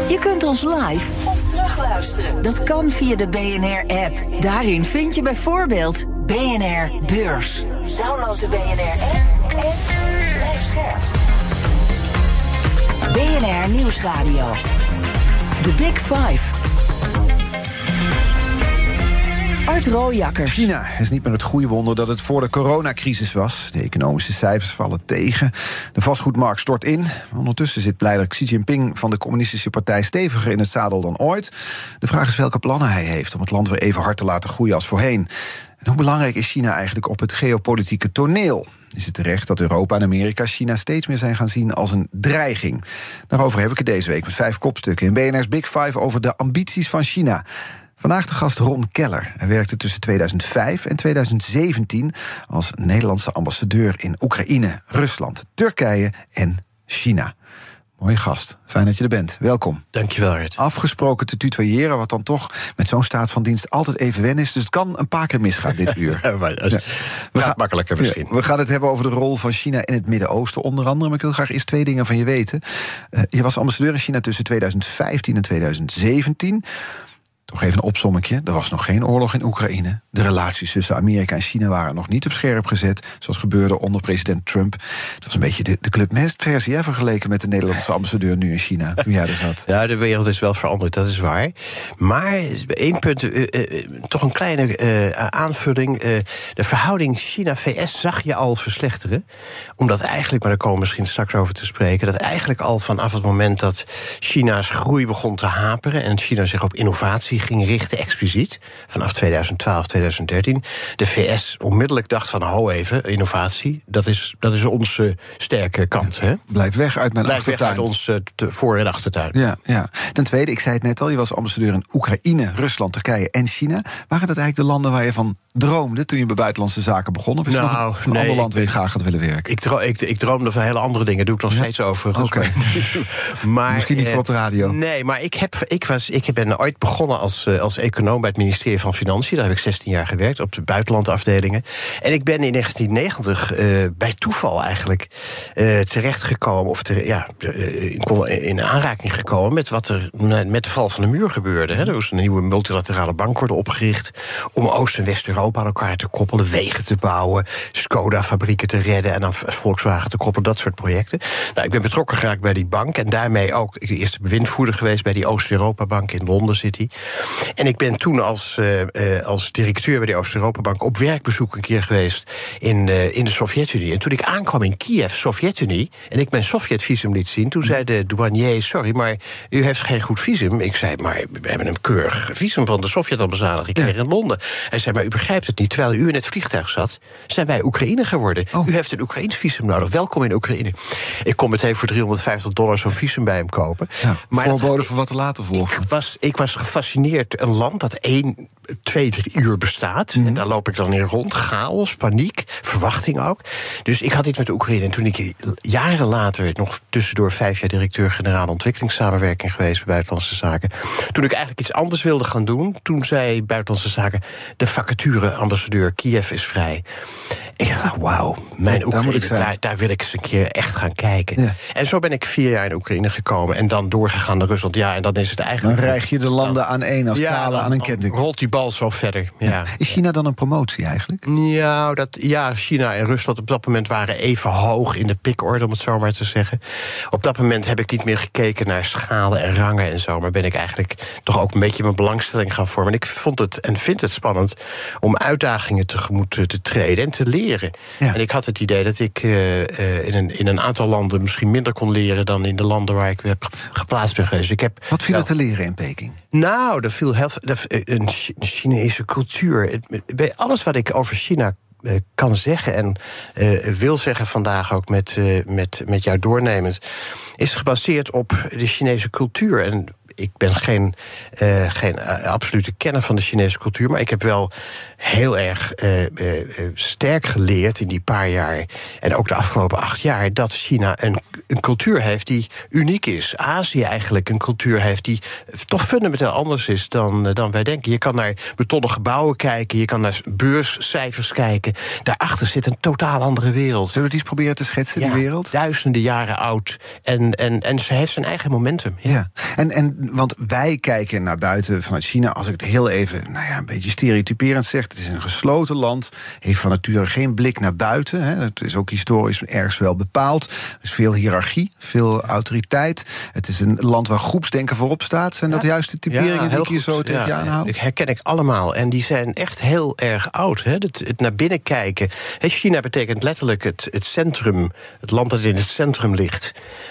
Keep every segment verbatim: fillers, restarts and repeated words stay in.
Je kunt ons live of terugluisteren. Dat kan via de B N R-app. Daarin vind je bijvoorbeeld B N R Beurs. Download de B N R-app en blijf scherp. B N R Nieuwsradio. The Big Five. Art Rooijakkers. China is niet meer het goede wonder dat het voor de coronacrisis was. De economische cijfers vallen tegen. De vastgoedmarkt stort in. Ondertussen zit leider Xi Jinping van de Communistische Partij steviger in het zadel dan ooit. De vraag is welke plannen hij heeft om het land weer even hard te laten groeien als voorheen. En hoe belangrijk is China eigenlijk op het geopolitieke toneel? Is het terecht dat Europa en Amerika China steeds meer zijn gaan zien als een dreiging? Daarover heb ik het deze week met vijf kopstukken in B N R's Big Five over de ambities van China. Vandaag de gast Ron Keller. Hij werkte tussen tweeduizend vijf en tweeduizend zeventien als Nederlandse ambassadeur in Oekraïne, Rusland, Turkije en China. Mooie gast. Fijn dat je er bent. Welkom. Dankjewel, Red. Afgesproken te tutoyeren, wat dan toch met zo'n staat van dienst altijd even wennen is. Dus het kan een paar keer misgaan dit uur. Ja, maar dat ja. We gaan makkelijker misschien. Ja, we gaan het hebben over de rol van China in het Midden-Oosten onder andere. Maar ik wil graag eerst twee dingen van je weten. Uh, je was ambassadeur in China tussen tweeduizend vijftien en tweeduizend zeventien. Toch even een opsommetje. Er was nog geen oorlog in Oekraïne. De relaties tussen Amerika en China waren nog niet op scherp gezet, zoals gebeurde onder president Trump. Het was een beetje de, de Club Med versie, hè, vergeleken met de Nederlandse ambassadeur nu in China, toen jij er zat. Ja, de wereld is wel veranderd, dat is waar. Maar één punt, uh, uh, toch een kleine uh, aanvulling. Uh, de verhouding China-V S zag je al verslechteren. Omdat eigenlijk, maar daar komen we misschien straks over te spreken, dat eigenlijk al vanaf het moment dat China's groei begon te haperen en China zich op innovatie ging richten, expliciet, vanaf tweeduizend twaalf, tweeduizend dertien... de V S onmiddellijk dacht van, ho even, innovatie, dat is, dat is onze sterke kant. Hè? Blijf weg uit mijn Blijf achtertuin. Blijf weg uit ons uh, voor- en achtertuin. Ja, ja. Ten tweede, ik zei het net al, je was ambassadeur in Oekraïne, Rusland, Turkije en China. Waren dat eigenlijk de landen waar je van droomde toen je bij buitenlandse zaken begon? Of is nou, er nog een nee, ander land ik, waar je graag had willen werken? Ik, dro- ik, ik droomde van hele andere dingen, doe ik nog ja? steeds over. Okay. Maar, misschien niet uh, voor op de radio. Nee, maar ik, heb, ik, was, ik ben ooit begonnen als, uh, als econoom bij het ministerie van Financiën. Daar heb ik zestien jaar gewerkt, op de buitenlandafdelingen. En ik ben in negentien negentig uh, bij toeval eigenlijk uh, terechtgekomen, of ter, ja, in, in aanraking gekomen met wat er met de val van de muur gebeurde. Hè. Er was een nieuwe multilaterale bank worden opgericht om Oost- en West-Europa aan elkaar te koppelen, wegen te bouwen, Skoda-fabrieken te redden en dan Volkswagen te koppelen, dat soort projecten. Nou, ik ben betrokken geraakt bij die bank en daarmee ook de eerste bewindvoerder geweest bij die Oost-Europa-bank in Londen City. En ik ben toen als, uh, uh, als directeur bij de Oost-Europa-bank op werkbezoek een keer geweest in, uh, in de Sovjet-Unie. En toen ik aankwam in Kiev, Sovjet-Unie, en ik mijn Sovjet-visum liet zien, toen zei de douanier, sorry, maar u heeft geen goed visum. Ik zei, maar we hebben een keurig visum van de Sovjet-ambassade gekregen ja. in Londen. Hij zei, maar u begrijpt het niet. Terwijl u in het vliegtuig zat, zijn wij Oekraïne geworden. Oh. U heeft een Oekraïns visum nodig. Welkom in Oekraïne. Ik kon meteen voor driehonderdvijftig dollar zo'n visum bij hem kopen. Ja, maar voorboden voor wat er later volgt. Ik was, ik was gefascineerd. Een land dat één, twee, drie uur bestaat. Mm. En daar loop ik dan in rond. Chaos, paniek, verwachting ook. Dus ik had iets met de Oekraïne. En toen ik jaren later, nog tussendoor vijf jaar directeur-generaal ontwikkelingssamenwerking geweest bij Buitenlandse Zaken. Toen ik eigenlijk iets anders wilde gaan doen, toen zei Buitenlandse Zaken, de vacature-ambassadeur Kiev is vrij. Ik dacht, wauw, mijn ja, Oekraïne, daar, daar, daar wil ik eens een keer echt gaan kijken. Ja. En zo ben ik vier jaar in Oekraïne gekomen en dan doorgegaan naar Rusland. Ja, en dan is het eigenlijk... Dan rijg je de landen dan, aan één als ja, kalen aan een ketting. Rolt die bal zo verder. Ja. Ja. Is China dan een promotie eigenlijk? Ja, dat, ja, China en Rusland op dat moment waren even hoog in de pikorde, om het zo maar te zeggen. Op dat moment heb ik niet meer gekeken naar schalen en rangen en zo, maar ben ik eigenlijk toch ook een beetje mijn belangstelling gaan vormen. En ik vond het en vind het spannend om uitdagingen tegemoet te, te treden en te leren. Ja. En ik had het idee dat ik uh, uh, in, een, in een aantal landen misschien minder kon leren dan in de landen waar ik heb geplaatst ben geweest. Ik heb, Wat viel nou, er te leren in Peking? Nou, er viel heel veel. Een Chinese cultuur. Bij alles wat ik over China uh, kan zeggen en uh, wil zeggen vandaag ook met, uh, met, met jou doornemend, is gebaseerd op de Chinese cultuur. En ik ben geen, uh, geen uh, absolute kenner van de Chinese cultuur, maar ik heb wel heel erg uh, uh, sterk geleerd in die paar jaar, en ook de afgelopen acht jaar, dat China een, een cultuur heeft die uniek is. Azië eigenlijk een cultuur heeft die toch fundamenteel anders is dan, uh, dan wij denken. Je kan naar betonnen gebouwen kijken, je kan naar beurscijfers kijken. Daarachter zit een totaal andere wereld. Zullen we die eens proberen te schetsen, ja, die wereld? Duizenden jaren oud. En, en, en ze heeft zijn eigen momentum. Ja, ja. En, en, want wij kijken naar buiten vanuit China, als ik het heel even, nou ja, een beetje stereotyperend zeg, het is een gesloten land, heeft van nature geen blik naar buiten. Hè. Het is ook historisch ergens wel bepaald. Er is veel hiërarchie, veel autoriteit. Het is een land waar groepsdenken voorop staat. Zijn dat ja. juist de typeringen ja, die ik hier zo tegen ja, je aanhoud? Dat herken ik allemaal. En die zijn echt heel erg oud. Hè. Het, het naar binnen kijken. China betekent letterlijk het, het centrum, het land dat in het centrum ligt.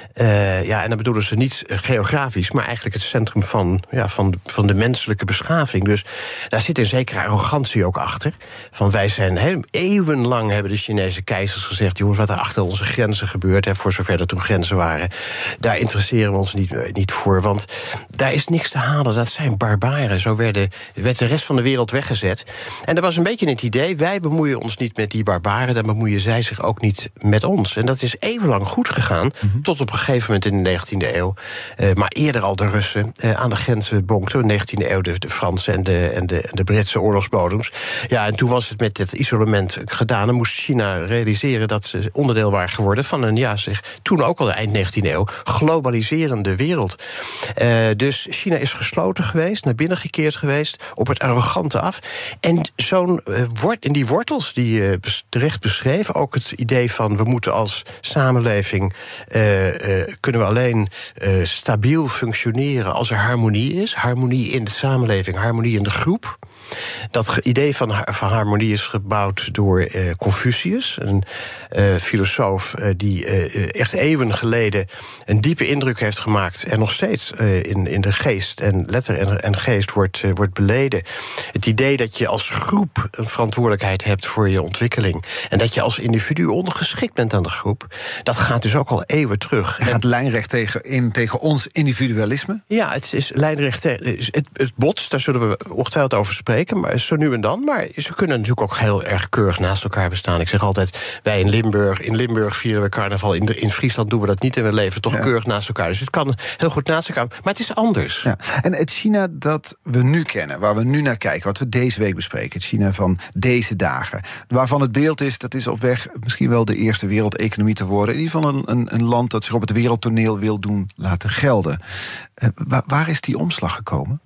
Uh, ja, en dan bedoelen ze niet geografisch, maar eigenlijk het centrum van, ja, van, de, van de menselijke beschaving. Dus daar zit een zekere arrogantie ook achter. Van wij zijn, he, eeuwenlang hebben de Chinese keizers gezegd, jongens, wat er achter onze grenzen gebeurt, he, voor zover er toen grenzen waren, daar interesseren we ons niet, niet voor. Want daar is niks te halen, dat zijn barbaren. Zo werden, werd de rest van de wereld weggezet. En er was een beetje het idee, wij bemoeien ons niet met die barbaren, dan bemoeien zij zich ook niet met ons. En dat is eeuwenlang goed gegaan, mm-hmm. tot op een gegeven moment in de negentiende eeuw. Uh, maar eerder al de Russen uh, aan de grenzen bonkten. In de negentiende eeuw de, de Franse en de, en, de, en de Britse oorlogsbodems. Ja, en toen was het met het isolement gedaan. En moest China realiseren dat ze onderdeel waren geworden van een, ja, zeg, toen ook al de eind negentiende eeuw, globaliserende wereld. Uh, dus China is gesloten geweest, naar binnen gekeerd geweest, op het arrogante af. En zo'n uh, wort, in die wortels die je uh, terecht beschreef, ook het idee van we moeten als samenleving uh, uh, kunnen we alleen uh, stabiel functioneren als er harmonie is. Harmonie in de samenleving, harmonie in de groep. Dat idee van, van harmonie is gebouwd door uh, Confucius, een uh, filosoof uh, die uh, echt eeuwen geleden een diepe indruk heeft gemaakt en nog steeds uh, in, in de geest en letter en, en geest wordt, uh, wordt beleden. Het idee dat je als groep een verantwoordelijkheid hebt voor je ontwikkeling en dat je als individu ondergeschikt bent aan de groep, dat gaat dus ook al eeuwen terug. Het gaat lijnrecht tegen, in, tegen ons individualisme? Ja, het is lijnrecht tegen het, het botst, daar zullen we ongetwijfeld over spreken. Maar zo nu en dan. Maar ze kunnen natuurlijk ook heel erg keurig naast elkaar bestaan. Ik zeg altijd, wij in Limburg, in Limburg vieren we carnaval. In, de, in Friesland doen we dat niet en we leven toch ja. keurig naast elkaar. Dus het kan heel goed naast elkaar. Maar het is anders. Ja. En het China dat we nu kennen, waar we nu naar kijken, wat we deze week bespreken, het China van deze dagen, waarvan het beeld is, dat is op weg misschien wel de eerste wereldeconomie te worden. In ieder geval een, een, een land dat zich op het wereldtoneel wil doen laten gelden. Uh, waar, waar is die omslag gekomen?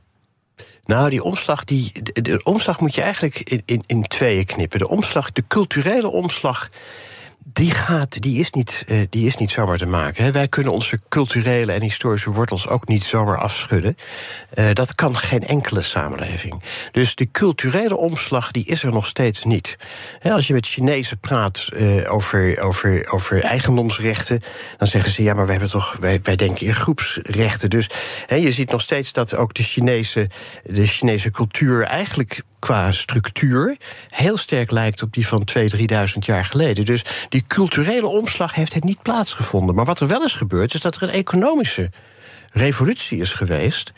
Nou, die omslag, die, de, de omslag moet je eigenlijk in, in, in tweeën knippen. De omslag, de culturele omslag, die, gaat, die, is niet, uh, die is niet zomaar te maken. Hè. Wij kunnen onze culturele en historische wortels ook niet zomaar afschudden. Uh, dat kan geen enkele samenleving. Dus de culturele omslag, die is er nog steeds niet. Hè, als je met Chinezen praat uh, over, over, over eigendomsrechten, dan zeggen ze, ja, maar wij, hebben toch, wij, wij denken in groepsrechten. Dus hè, je ziet nog steeds dat ook de Chinese, de Chinese cultuur eigenlijk qua structuur heel sterk lijkt op die van tweeduizend, drieduizend jaar geleden. Dus die culturele omslag heeft het niet plaatsgevonden. Maar wat er wel is gebeurd, is dat er een economische revolutie is geweest.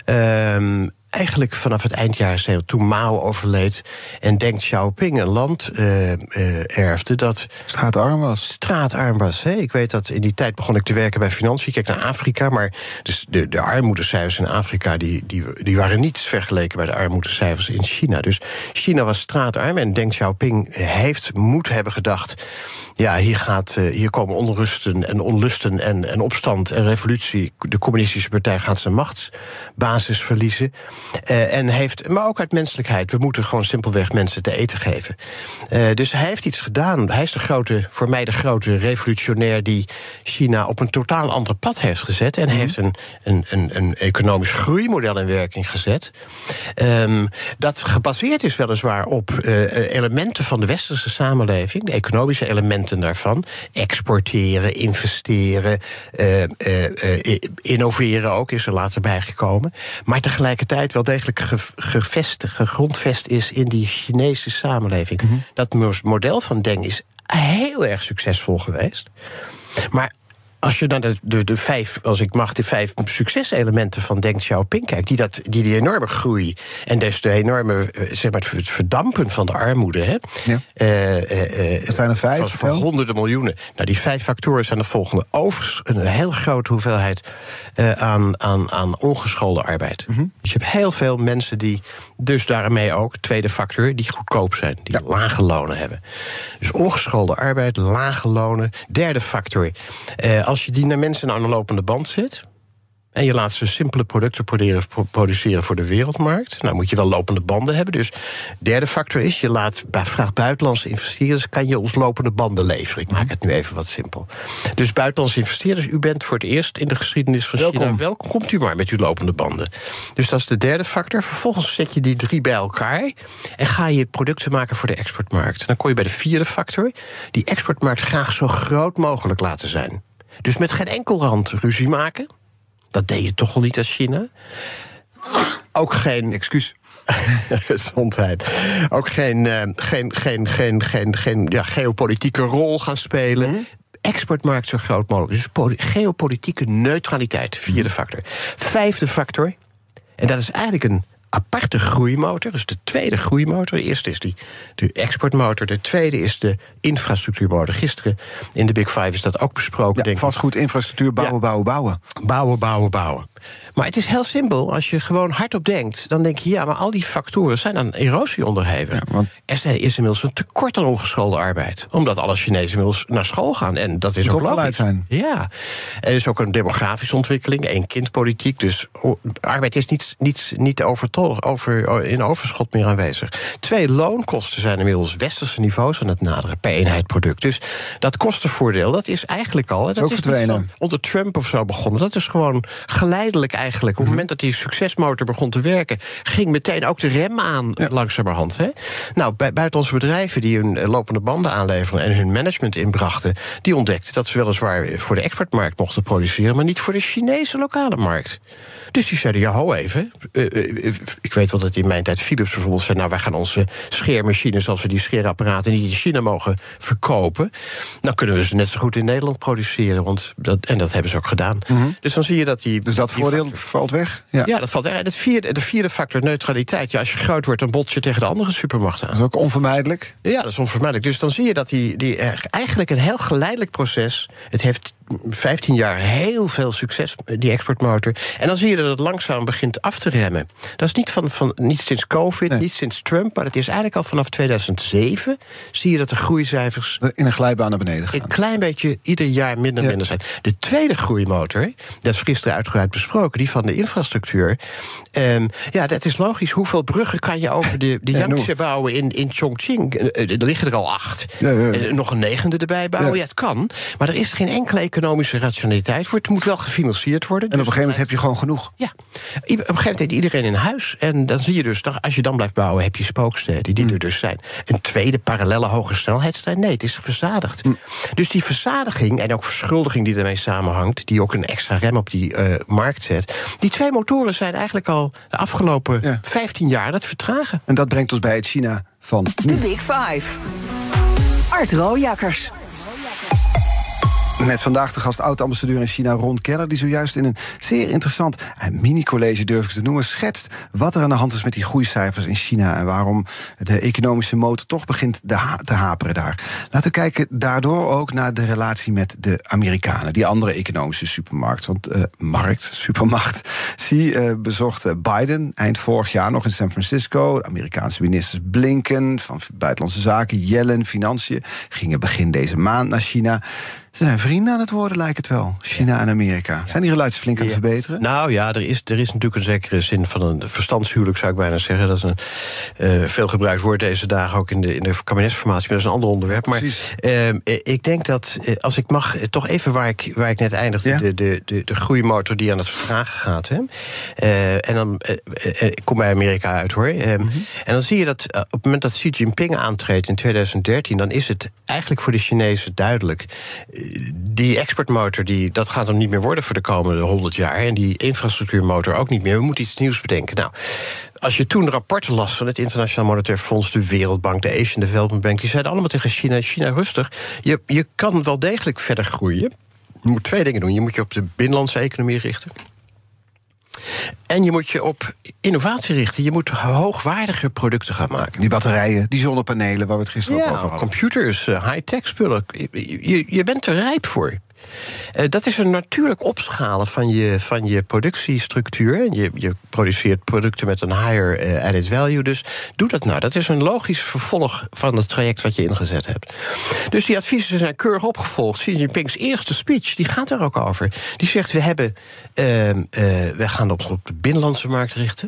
Um, Eigenlijk vanaf het eind jaren zeventig, toen Mao overleed en Deng Xiaoping een land uh, uh, erfde dat straatarm was. Straatarm was. Hè. Ik weet dat in die tijd begon ik te werken bij Financiën. Ik keek naar Afrika, maar dus de, de armoedecijfers in Afrika die, die, die waren niet vergeleken bij de armoedecijfers in China. Dus China was straatarm en Deng Xiaoping heeft moet hebben gedacht, ja, hier, gaat, uh, hier komen onrusten en onlusten en, en opstand en revolutie. De communistische partij gaat zijn machtsbasis verliezen. Uh, en heeft, maar ook uit menselijkheid. We moeten gewoon simpelweg mensen te eten geven. Uh, dus hij heeft iets gedaan. Hij is de grote, voor mij de grote revolutionair die China op een totaal ander pad heeft gezet. En mm-hmm. heeft een, een, een, een economisch groeimodel in werking gezet. Um, dat gebaseerd is weliswaar op uh, elementen van de westerse samenleving. De economische elementen daarvan. Exporteren, investeren, uh, uh, uh, innoveren ook is er later bijgekomen. Maar tegelijkertijd wel degelijk gevestigd, gegrondvest is in die Chinese samenleving. Mm-hmm. Dat model van Deng is heel erg succesvol geweest. Maar als je naar de, de, de vijf, als ik mag, de vijf succeselementen van Deng Xiaoping kijkt, die, dat, die die enorme groei en dus de enorme, zeg maar, het verdampen van de armoede. Hè? Ja. Uh, uh, uh, er zijn er vijf. Van, van honderden miljoenen. Nou, die vijf factoren zijn de volgende. Overigens een heel grote hoeveelheid uh, aan, aan, aan ongeschoolde arbeid. Mm-hmm. Dus je hebt heel veel mensen die dus daarmee ook, tweede factor, die goedkoop zijn, die ja. lage lonen hebben. Dus ongeschoolde arbeid, lage lonen. Derde factor. Uh, als je die naar mensen aan een lopende band zet en je laat ze simpele producten produceren voor de wereldmarkt, nou moet je wel lopende banden hebben. Dus derde factor is, je laat vraag buitenlandse investeerders, kan je ons lopende banden leveren? Ik maak het nu even wat simpel. Dus buitenlandse investeerders, u bent voor het eerst in de geschiedenis van welkom. China, welkom, komt u maar met uw lopende banden. Dus dat is de derde factor. Vervolgens zet je die drie bij elkaar en ga je producten maken voor de exportmarkt. Dan kom je bij de vierde factor, die exportmarkt graag zo groot mogelijk laten zijn. Dus met geen enkel rand ruzie maken. Dat deed je toch al niet als China. Ook geen... Excuus. Gezondheid. Ook geen, uh, geen, geen, geen, geen, geen ja, geopolitieke rol gaan spelen. Mm-hmm. Exportmarkt zo groot mogelijk. Dus poli- geopolitieke neutraliteit, vierde mm-hmm. factor. Vijfde factor, en dat is eigenlijk een aparte groeimotor. Dus de tweede groeimotor. De eerste is die, de exportmotor. De tweede is de infrastructuurmotor. Gisteren in de Big Five is dat ook besproken. Ja, denk vastgoed, infrastructuur, bouwen, ja. bouwen, bouwen. Bouwen, bouwen, bouwen. Maar het is heel simpel. Als je gewoon hardop denkt, dan denk je, ja, maar al die factoren zijn aan erosie onderhevig. Ja, want er is inmiddels een tekort aan ongeschoolde arbeid. Omdat alle Chinezen inmiddels naar school gaan. En dat is ook logisch. Zijn. Ja. Er is ook een demografische ontwikkeling, één kindpolitiek. Dus arbeid is niet, niet, niet overtollig, over, in overschot meer aanwezig. Twee, loonkosten zijn inmiddels westerse niveaus aan het naderen per eenheid product. Dus dat kostenvoordeel, dat is eigenlijk al. Dat, dat is niet van onder Trump of zo begonnen. Dat is gewoon geleidelijk eigenlijk. Op het moment dat die succesmotor begon te werken, ging meteen ook de rem aan, ja. langzamerhand. Hè? Nou, bij buitenlandse bedrijven die hun lopende banden aanleveren en hun management inbrachten, die ontdekten dat ze weliswaar voor de exportmarkt mochten produceren, maar niet voor de Chinese lokale markt. Dus die zeiden, ja, ho even. Uh, uh, ik weet wel dat in mijn tijd Philips bijvoorbeeld zei, nou, wij gaan onze scheermachines, als we die scheerapparaten niet in China mogen verkopen, dan kunnen we ze net zo goed in Nederland produceren. Want dat, en dat hebben ze ook gedaan. Mm-hmm. Dus dan zie je dat die... Dus dat die voordeel factor, valt weg? Ja. ja, dat valt weg. En het vierde, de vierde factor, neutraliteit. Ja, als je groot wordt, dan bots je tegen de andere supermachten aan. Dat is ook onvermijdelijk? Ja, dat is onvermijdelijk. Dus dan zie je dat die, die eigenlijk een heel geleidelijk proces, het heeft vijftien jaar heel veel succes, die exportmotor. En dan zie je dat het langzaam begint af te remmen. Dat is niet, van, van, niet sinds COVID, nee. niet sinds Trump, maar het is eigenlijk al vanaf tweeduizend zeven... zie je dat de groeicijfers in een glijbaan naar beneden gaan. Een klein beetje ieder jaar minder ja. minder zijn. De tweede groeimotor, dat is gisteren uitgebreid besproken, die van de infrastructuur. Um, ja, dat is logisch. Hoeveel bruggen kan je over de, de Yangtze ja, bouwen in, in Chongqing? Uh, er liggen er al acht. Ja, ja, ja. Uh, nog een negende erbij bouwen? Ja. ja, het kan. Maar er is geen enkele economische rationaliteit voor. Het moet wel gefinancierd worden. En dus op een gegeven moment heb je gewoon genoeg. Ja. Op een gegeven moment heeft iedereen in huis. En dan zie je dus, als je dan blijft bouwen, heb je spooksteden die mm. er dus zijn. Een tweede parallelle hoge snelheidstrein? Nee, het is verzadigd. Mm. Dus die verzadiging en ook verschuldiging die ermee samenhangt, die ook een extra rem op die uh, markt zet, die twee motoren zijn eigenlijk al de afgelopen ja. vijftien jaar dat vertragen. En dat brengt ons bij het China van nu. The Big Five. Art Rooijakkers. Met vandaag de gast oud-ambassadeur in China Ron Keller, die zojuist in een zeer interessant mini-college, durf ik te noemen, schetst wat er aan de hand is met die groeicijfers in China en waarom de economische motor toch begint te haperen daar. Laten we kijken daardoor ook naar de relatie met de Amerikanen, die andere economische supermarkt. Want uh, markt, supermacht, Xi uh, bezocht Biden eind vorig jaar nog in San Francisco. De Amerikaanse ministers Blinken van Buitenlandse Zaken, Yellen, Financiën, gingen begin deze maand naar China. Ze zijn vrienden aan het worden, lijkt het wel. China en Amerika. Zijn die relaties flink aan het verbeteren? Nou ja, er is, er is natuurlijk een zekere zin van een verstandshuwelijk, zou ik bijna zeggen. Dat is een uh, veel gebruikt woord deze dagen ook in de, in de kabinetsformatie. Maar dat is een ander onderwerp. Maar uh, ik denk dat, uh, als ik mag, uh, toch even waar ik, waar ik net eindigde, ja? de, de, de, de groeimotor die aan het vertragen gaat. Hè? Uh, en dan uh, uh, ik kom bij Amerika uit, hoor. Uh, mm-hmm. En dan zie je dat uh, op het moment dat Xi Jinping aantreedt in tweeduizend dertien... dan is het eigenlijk voor de Chinezen duidelijk. Die exportmotor, die, dat gaat hem niet meer worden voor de komende honderd jaar. En die infrastructuurmotor ook niet meer. We moeten iets nieuws bedenken. Nou, als je toen rapporten las van het Internationaal Monetair Fonds, de Wereldbank, de Asian Development Bank, die zeiden allemaal tegen China, China rustig, je, je kan wel degelijk verder groeien. Je moet twee dingen doen. Je moet je op de binnenlandse economie richten. En je moet je op innovatie richten. Je moet hoogwaardige producten gaan maken. Die batterijen, die zonnepanelen waar we het gisteren ja, ook over hadden. Computers, high-tech spullen. Je, je, je bent er rijp voor. Uh, dat is een natuurlijk opschalen van je, van je productiestructuur. Je, je produceert producten met een higher uh, added value. Dus doe dat nou. Dat is een logisch vervolg van het traject wat je ingezet hebt. Dus die adviezen zijn keurig opgevolgd. Xi Jinping's eerste speech, die gaat er ook over. Die zegt, we, hebben, uh, uh, we gaan ons op de binnenlandse markt richten.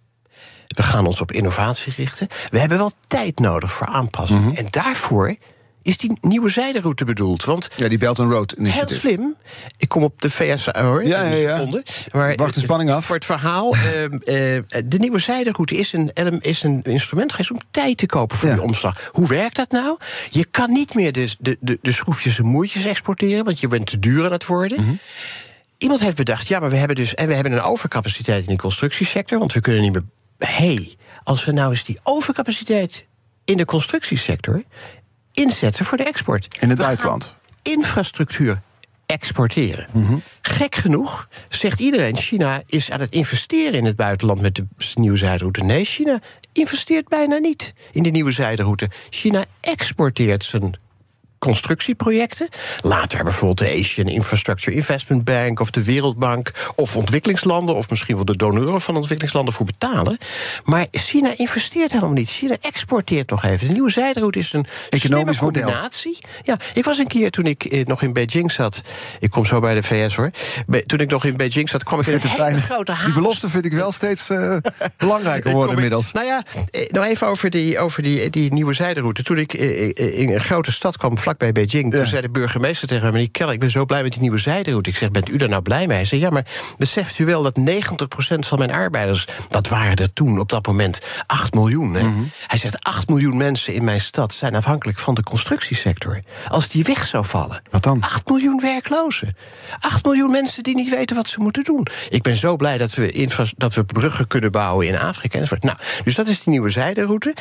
We gaan ons op innovatie richten. We hebben wel tijd nodig voor aanpassing. Mm-hmm. En daarvoor is die nieuwe zijderoute bedoeld. Want ja, die Belt and Road Initiative. Heel slim. Ik kom op de V S hoor. Ja, ja, ja. Seconde, maar wacht de spanning af. Voor het verhaal. uh, uh, de nieuwe zijderoute is een, is een instrument geweest om tijd te kopen voor ja. die omslag. Hoe werkt dat nou? Je kan niet meer de, de, de, de schroefjes en moertjes exporteren, want je bent te duur aan het worden. Mm-hmm. Iemand heeft bedacht, ja, maar we hebben dus en we hebben een overcapaciteit in de constructiesector, want we kunnen niet meer. Hé, hey, als we nou eens die overcapaciteit in de constructiesector inzetten voor de export. In het we buitenland. Infrastructuur exporteren. Mm-hmm. Gek genoeg zegt iedereen, China is aan het investeren in het buitenland met de nieuwe zijderoute. Nee, China investeert bijna niet in de nieuwe zijderoute. China exporteert zijn constructieprojecten. Later bijvoorbeeld de Asian Infrastructure Investment Bank of de Wereldbank of ontwikkelingslanden of misschien wel de doneuren van ontwikkelingslanden voor betalen. Maar China investeert helemaal niet. China exporteert nog even. De nieuwe zijderoute is een economisch combinatie. Model. Ja, ik was een keer toen ik eh, nog in Beijing zat. Ik kom zo bij de V S hoor. Be- toen ik nog in Beijing zat, kwam ik in een hele fijn. grote haven. Die belofte vind ik wel steeds uh, belangrijker worden inmiddels. Nou ja, eh, nou even over die, over die, die nieuwe zijderoute. Toen ik eh, in een grote stad kwam, vlakbij Beijing, toen ja. zei de burgemeester tegen me, meneer Keller, ik ben zo blij met die nieuwe zijderoute. Ik zeg, bent u daar nou blij mee? Hij zei, ja, maar beseft u wel dat negentig procent van mijn arbeiders, dat waren er toen op dat moment acht miljoen. Hè? Mm-hmm. Hij zegt, acht miljoen mensen in mijn stad zijn afhankelijk van de constructiesector. Als die weg zou vallen. Wat dan? acht miljoen werklozen. acht miljoen mensen die niet weten wat ze moeten doen. Ik ben zo blij dat we, infra- dat we bruggen kunnen bouwen in Afrika enzovoort. Nou, dus dat is die nieuwe zijderoute.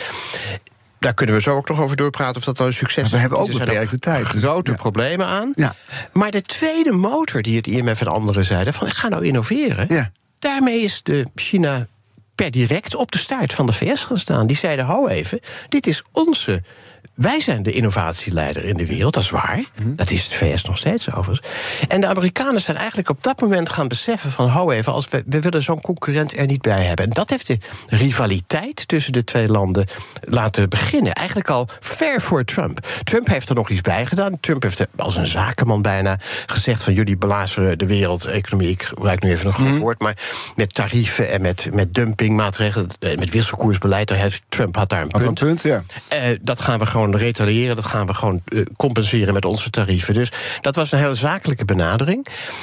Daar kunnen we zo ook nog over doorpraten of dat nou een succes is. We hebben ook beperkte tijd. Grote ja. problemen aan. Ja. Maar de tweede motor die het I M F en anderen zeiden, van ik ga nou innoveren. Ja. Daarmee is de China per direct op de staart van de V S gaan staan. Die zeiden, hou even, dit is onze. Wij zijn de innovatieleider in de wereld, dat is waar. Mm-hmm. Dat is het V S nog steeds overigens. En de Amerikanen zijn eigenlijk op dat moment gaan beseffen van, hou even, als we, we willen zo'n concurrent er niet bij hebben. En dat heeft de rivaliteit tussen de twee landen laten beginnen. Eigenlijk al ver voor Trump. Trump heeft er nog iets bij gedaan. Trump heeft als een zakenman bijna gezegd van, jullie belazeren de wereldeconomie. Ik gebruik nu even een groot mm-hmm. woord, maar met tarieven en met, met dumpingmaatregelen, met wisselkoersbeleid, daar heeft, Trump had daar een punt. Had een punt, ja. Uh, dat gaan we gewoon retaliëren, dat gaan we gewoon uh, compenseren met onze tarieven. Dus dat was een hele zakelijke benadering.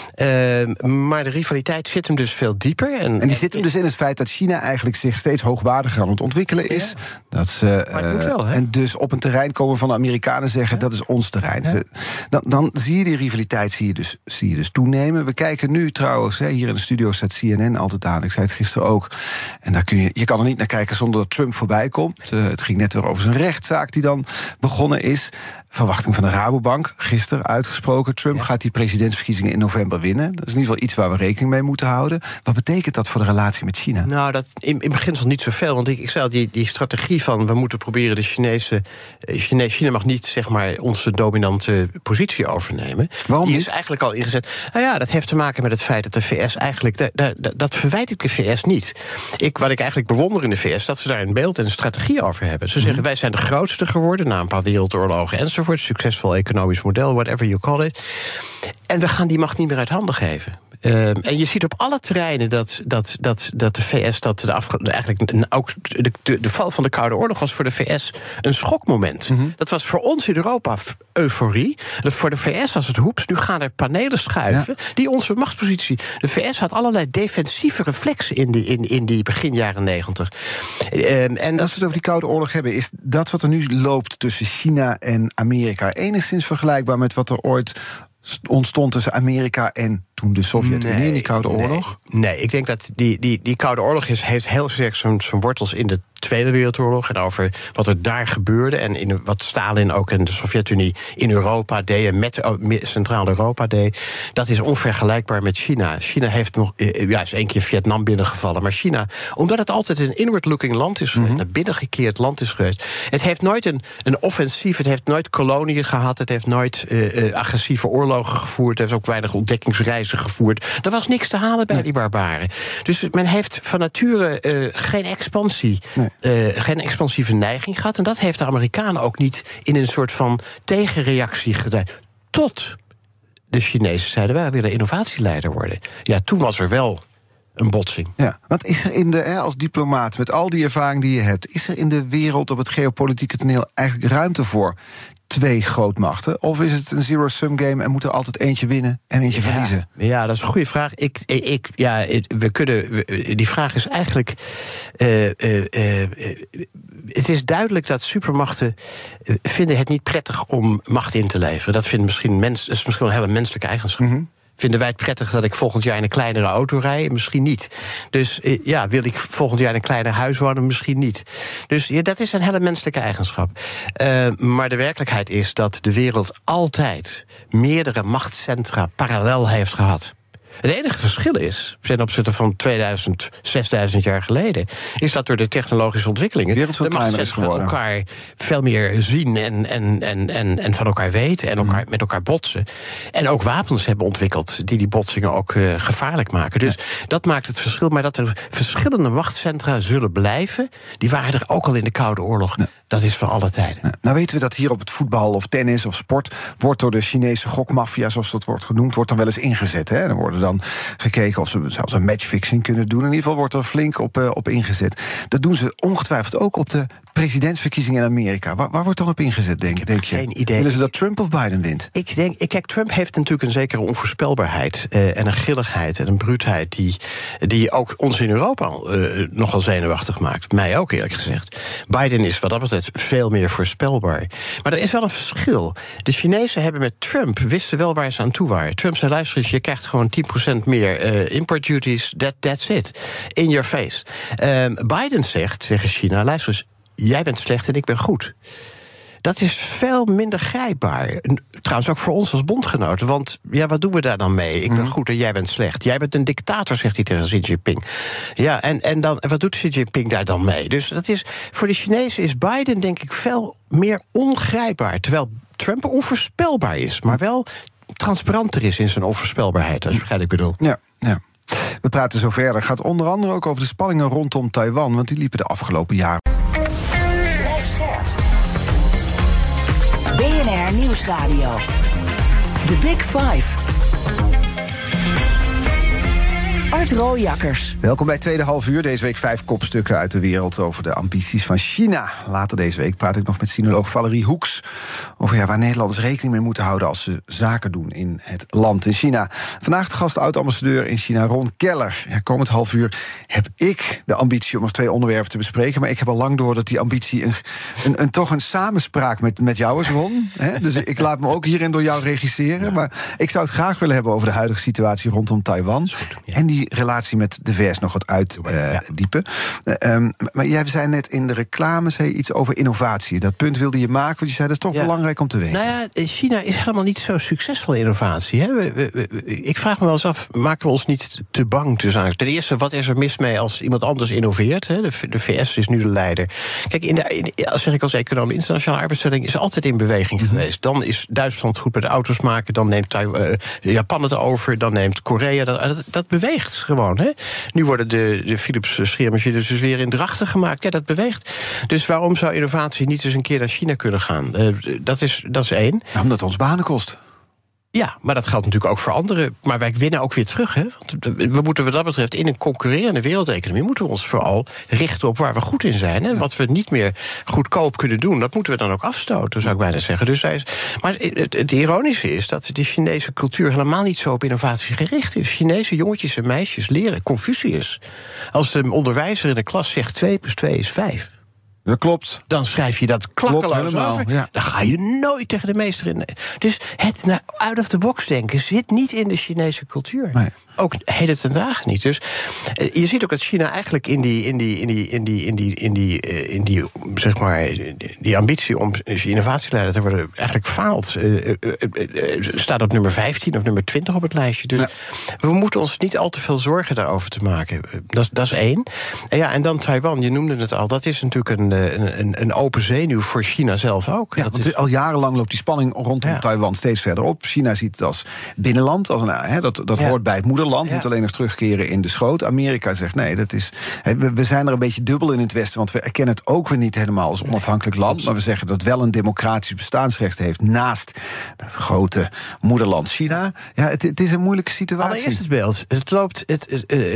Uh, maar de rivaliteit zit hem dus veel dieper. En, en die zit hem dus in het feit dat China eigenlijk zich steeds hoogwaardiger aan het ontwikkelen is. Ja. Dat ze, maar het moet wel, hè? En dus op een terrein komen van de Amerikanen zeggen, ja. dat is ons terrein. Ja. Dan, dan zie je die rivaliteit zie je dus, zie je dus toenemen. We kijken nu trouwens, hè, hier in de studio staat C N N altijd aan. Ik zei het gisteren ook. En daar kun je, je kan er niet naar kijken zonder dat Trump voorbij komt. Uh, het ging net weer over zijn rechtszaak die dan begonnen is. Verwachting van de Rabobank, gisteren uitgesproken. Trump ja. gaat die presidentsverkiezingen in november winnen. Dat is in ieder geval iets waar we rekening mee moeten houden. Wat betekent dat voor de relatie met China? Nou, dat in, in beginsel niet zoveel. Want ik, ik zei al, die, die strategie van we moeten proberen de Chinese... China, China mag niet, zeg maar, onze dominante positie overnemen. Waarom die niet? is eigenlijk al ingezet. Nou ja, dat heeft te maken met het feit dat de V S eigenlijk... Da, da, da, dat verwijt ik de V S niet. Ik, wat ik eigenlijk bewonder in de V S, dat ze daar een beeld en een strategie over hebben. Ze zeggen, mm-hmm. wij zijn de grootste geworden na een paar wereldoorlogen enzovoort. Succesvol economisch model, whatever you call it. En we gaan die macht niet meer uit handen geven. Um, en je ziet op alle terreinen dat, dat, dat, dat de V S, dat de afge- eigenlijk ook de, de, de val van de Koude Oorlog was voor de V S een schokmoment. Mm-hmm. Dat was voor ons in Europa euforie. Dat voor de V S was het hoeps. Nu gaan er panelen schuiven ja. die onze machtspositie. De V S had allerlei defensieve reflexen in die, in, in die begin jaren negentig. Um, en als we het over die Koude Oorlog hebben, is dat wat er nu loopt tussen China en Amerika enigszins vergelijkbaar met wat er ooit ontstond tussen Amerika en toen de Sovjet-Unie nee, in die Koude Oorlog? Nee, nee, ik denk dat die, die, die Koude Oorlog is, heeft heel sterk zijn wortels in de Tweede Wereldoorlog en over wat er daar gebeurde en in wat Stalin ook en de Sovjet-Unie in Europa deed en met Centraal-Europa deed. Dat is onvergelijkbaar met China. China heeft nog, ja, is één keer Vietnam binnengevallen, maar China, omdat het altijd een inward-looking land is geweest, Mm-hmm. een binnengekeerd land is geweest, het heeft nooit een, een offensief, het heeft nooit koloniën gehad, het heeft nooit uh, uh, agressieve oorlogen gevoerd, het heeft ook weinig ontdekkingsreizen gevoerd. Er was niks te halen bij die barbaren. Dus men heeft van nature uh, geen expansie. Nee. Uh, geen expansieve neiging gehad. En dat heeft de Amerikanen ook niet in een soort van tegenreactie gedaan. Tot de Chinezen zeiden, wij willen innovatieleider worden. Ja, toen was er wel een botsing. Ja, wat is er in de, hè, als diplomaat, met al die ervaring die je hebt, is er in de wereld op het geopolitieke toneel eigenlijk ruimte voor twee grootmachten? Of is het een zero-sum game en moet er altijd eentje winnen en eentje ja, verliezen? Ja, dat is een goede vraag. Ik, ik, ja, we kunnen, we, die vraag is eigenlijk Uh, uh, uh, het is duidelijk dat supermachten vinden het niet prettig om macht in te leveren. Dat, vindt misschien mens, dat is misschien wel een hele menselijke eigenschap. Mm-hmm. Vinden wij het prettig dat ik volgend jaar in een kleinere auto rijd? Misschien niet. Dus ja, wil ik volgend jaar in een kleiner huis wonen? Misschien niet. Dus ja, dat is een hele menselijke eigenschap. Uh, maar de werkelijkheid is dat de wereld altijd meerdere machtscentra parallel heeft gehad. Het enige verschil is, ten opzichte van tweeduizend, zesduizend jaar geleden, is dat door de technologische ontwikkelingen de machtscentra elkaar veel meer zien en, en, en, en, en van elkaar weten en elkaar, met elkaar botsen. En ook wapens hebben ontwikkeld die die botsingen ook uh, gevaarlijk maken. Dus ja. dat maakt het verschil. Maar dat er verschillende machtscentra zullen blijven, die waren er ook al in de Koude Oorlog. Ja. Dat is voor alle tijden. Ja. Nou weten we dat hier op het voetbal of tennis of sport wordt door de Chinese gokmafia, zoals dat wordt genoemd, wordt dan wel eens ingezet. Hè? Dan worden dan gekeken of ze zelfs een matchfixing kunnen doen. In ieder geval wordt er flink op, uh, op ingezet. Dat doen ze ongetwijfeld ook op de presidentsverkiezingen in Amerika. Waar, waar wordt dan op ingezet, denk, denk je? Geen idee. Willen ze dat Trump of Biden wint? Ik denk, kijk, Trump heeft natuurlijk een zekere onvoorspelbaarheid uh, en een grilligheid en een bruutheid die, die ook ons in Europa uh, nogal zenuwachtig maakt. Mij ook, eerlijk gezegd. Biden is wat dat betreft veel meer voorspelbaar. Maar er is wel een verschil. De Chinezen hebben met Trump wisten wel waar ze aan toe waren. Trump zei, luister eens, je krijgt gewoon tien procent meer uh, import duties, that, that's it. In your face. Um, Biden zegt tegen China, luister eens, jij bent slecht en ik ben goed. Dat is veel minder grijpbaar. Trouwens ook voor ons als bondgenoten. Want ja, wat doen we daar dan mee? Ik ben mm. goed en jij bent slecht. Jij bent een dictator, zegt hij tegen Xi Jinping. Ja, en, en, dan, en wat doet Xi Jinping daar dan mee? Dus dat is, voor de Chinezen is Biden denk ik veel meer ongrijpbaar. Terwijl Trump onvoorspelbaar is. Maar wel transparanter is in zijn onvoorspelbaarheid. Als je begrijpt wat ik bedoel. Ja, ja. We praten zo verder. Gaat onder andere ook over de spanningen rondom Taiwan. Want die liepen de afgelopen jaren. B N R Nieuwsradio. The Big Five. Art Rooijakkers. Welkom bij het tweede half uur. Deze week vijf kopstukken uit de wereld over de ambities van China. Later deze week praat ik nog met sinoloog Valerie Hoeks over ja, waar Nederlanders rekening mee moeten houden als ze zaken doen in het land in China. Vandaag de gast oud-ambassadeur in China, Ron Keller. Ja, komend half uur heb ik de ambitie om nog twee onderwerpen te bespreken, maar ik heb al lang door dat die ambitie een, een, een toch een samenspraak met, met jou is, Ron. He, dus ik laat me ook hierin door jou regisseren. Ja. Maar ik zou het graag willen hebben over de huidige situatie rondom Taiwan. Ja. En die relatie met de V S nog wat uitdiepen. Uh, ja. uh, um, maar jij zei net in de reclame zei iets over innovatie. Dat punt wilde je maken, want je zei dat is toch ja. belangrijk om te weten. Nou ja, China is helemaal niet zo succesvol in innovatie. Hè? We, we, we, ik vraag me wel eens af, maken we ons niet te bang te zijn? Ten eerste, wat is er mis mee als iemand anders innoveert? Hè? De, de V S is nu de leider. Kijk, in de, in, als zeg ik als econoom, internationale arbeidsstelling is altijd in beweging mm-hmm. geweest. Dan is Duitsland goed bij de auto's maken, dan neemt uh, Japan het over, dan neemt Korea dat, dat, dat beweegt gewoon. Hè? Nu worden de, de Philips scheermachines dus weer in Drachten gemaakt. Ja, dat beweegt. Dus waarom zou innovatie niet eens een keer naar China kunnen gaan? Uh, dat, is, dat is één. Ja, omdat het ons banen kost. Ja, maar dat geldt natuurlijk ook voor anderen. Maar wij winnen ook weer terug. Hè? Want we moeten wat dat betreft in een concurrerende wereldeconomie moeten we ons vooral richten op waar we goed in zijn. En wat we niet meer goedkoop kunnen doen, dat moeten we dan ook afstoten, zou ik bijna zeggen. Dus hij is, maar het, het ironische is dat de Chinese cultuur helemaal niet zo op innovatie gericht is. Chinese jongetjes en meisjes leren Confucius. Als de onderwijzer in de klas zegt twee plus twee is vijf. Dat klopt. Dan schrijf je dat klakkeloos over. Ja. Dan ga je nooit tegen de meester in. Dus het nou, out-of-the-box denken zit niet in de Chinese cultuur. Nee. Ook heden ten dagen niet. Dus uh, je ziet ook dat China eigenlijk in die, in die, in die, in die, in die, in die, uh, in die, zeg maar, die ambitie om innovatieleider te worden, eigenlijk faalt. Uh, uh, uh, uh, staat op nummer vijftien of nummer twintig op het lijstje. Dus ja. we moeten ons niet al te veel zorgen daarover te maken. Dat, dat is één. En, ja, en dan Taiwan, je noemde het al. Dat is natuurlijk een, een, een open zenuw voor China zelf ook. Ja, dat want is... al jarenlang loopt die spanning rondom ja. Taiwan steeds verder op. China ziet het als binnenland, als een, hè, dat, dat ja. hoort bij het moederland. Land ja. moet alleen nog terugkeren in de schoot. Amerika zegt nee, dat is, we zijn er een beetje dubbel in het Westen, want we erkennen het ook weer niet helemaal als onafhankelijk land, maar we zeggen dat het wel een democratisch bestaansrecht heeft naast dat grote moederland China. Ja, het, het is een moeilijke situatie. Allereerst het beeld. Het loopt, het,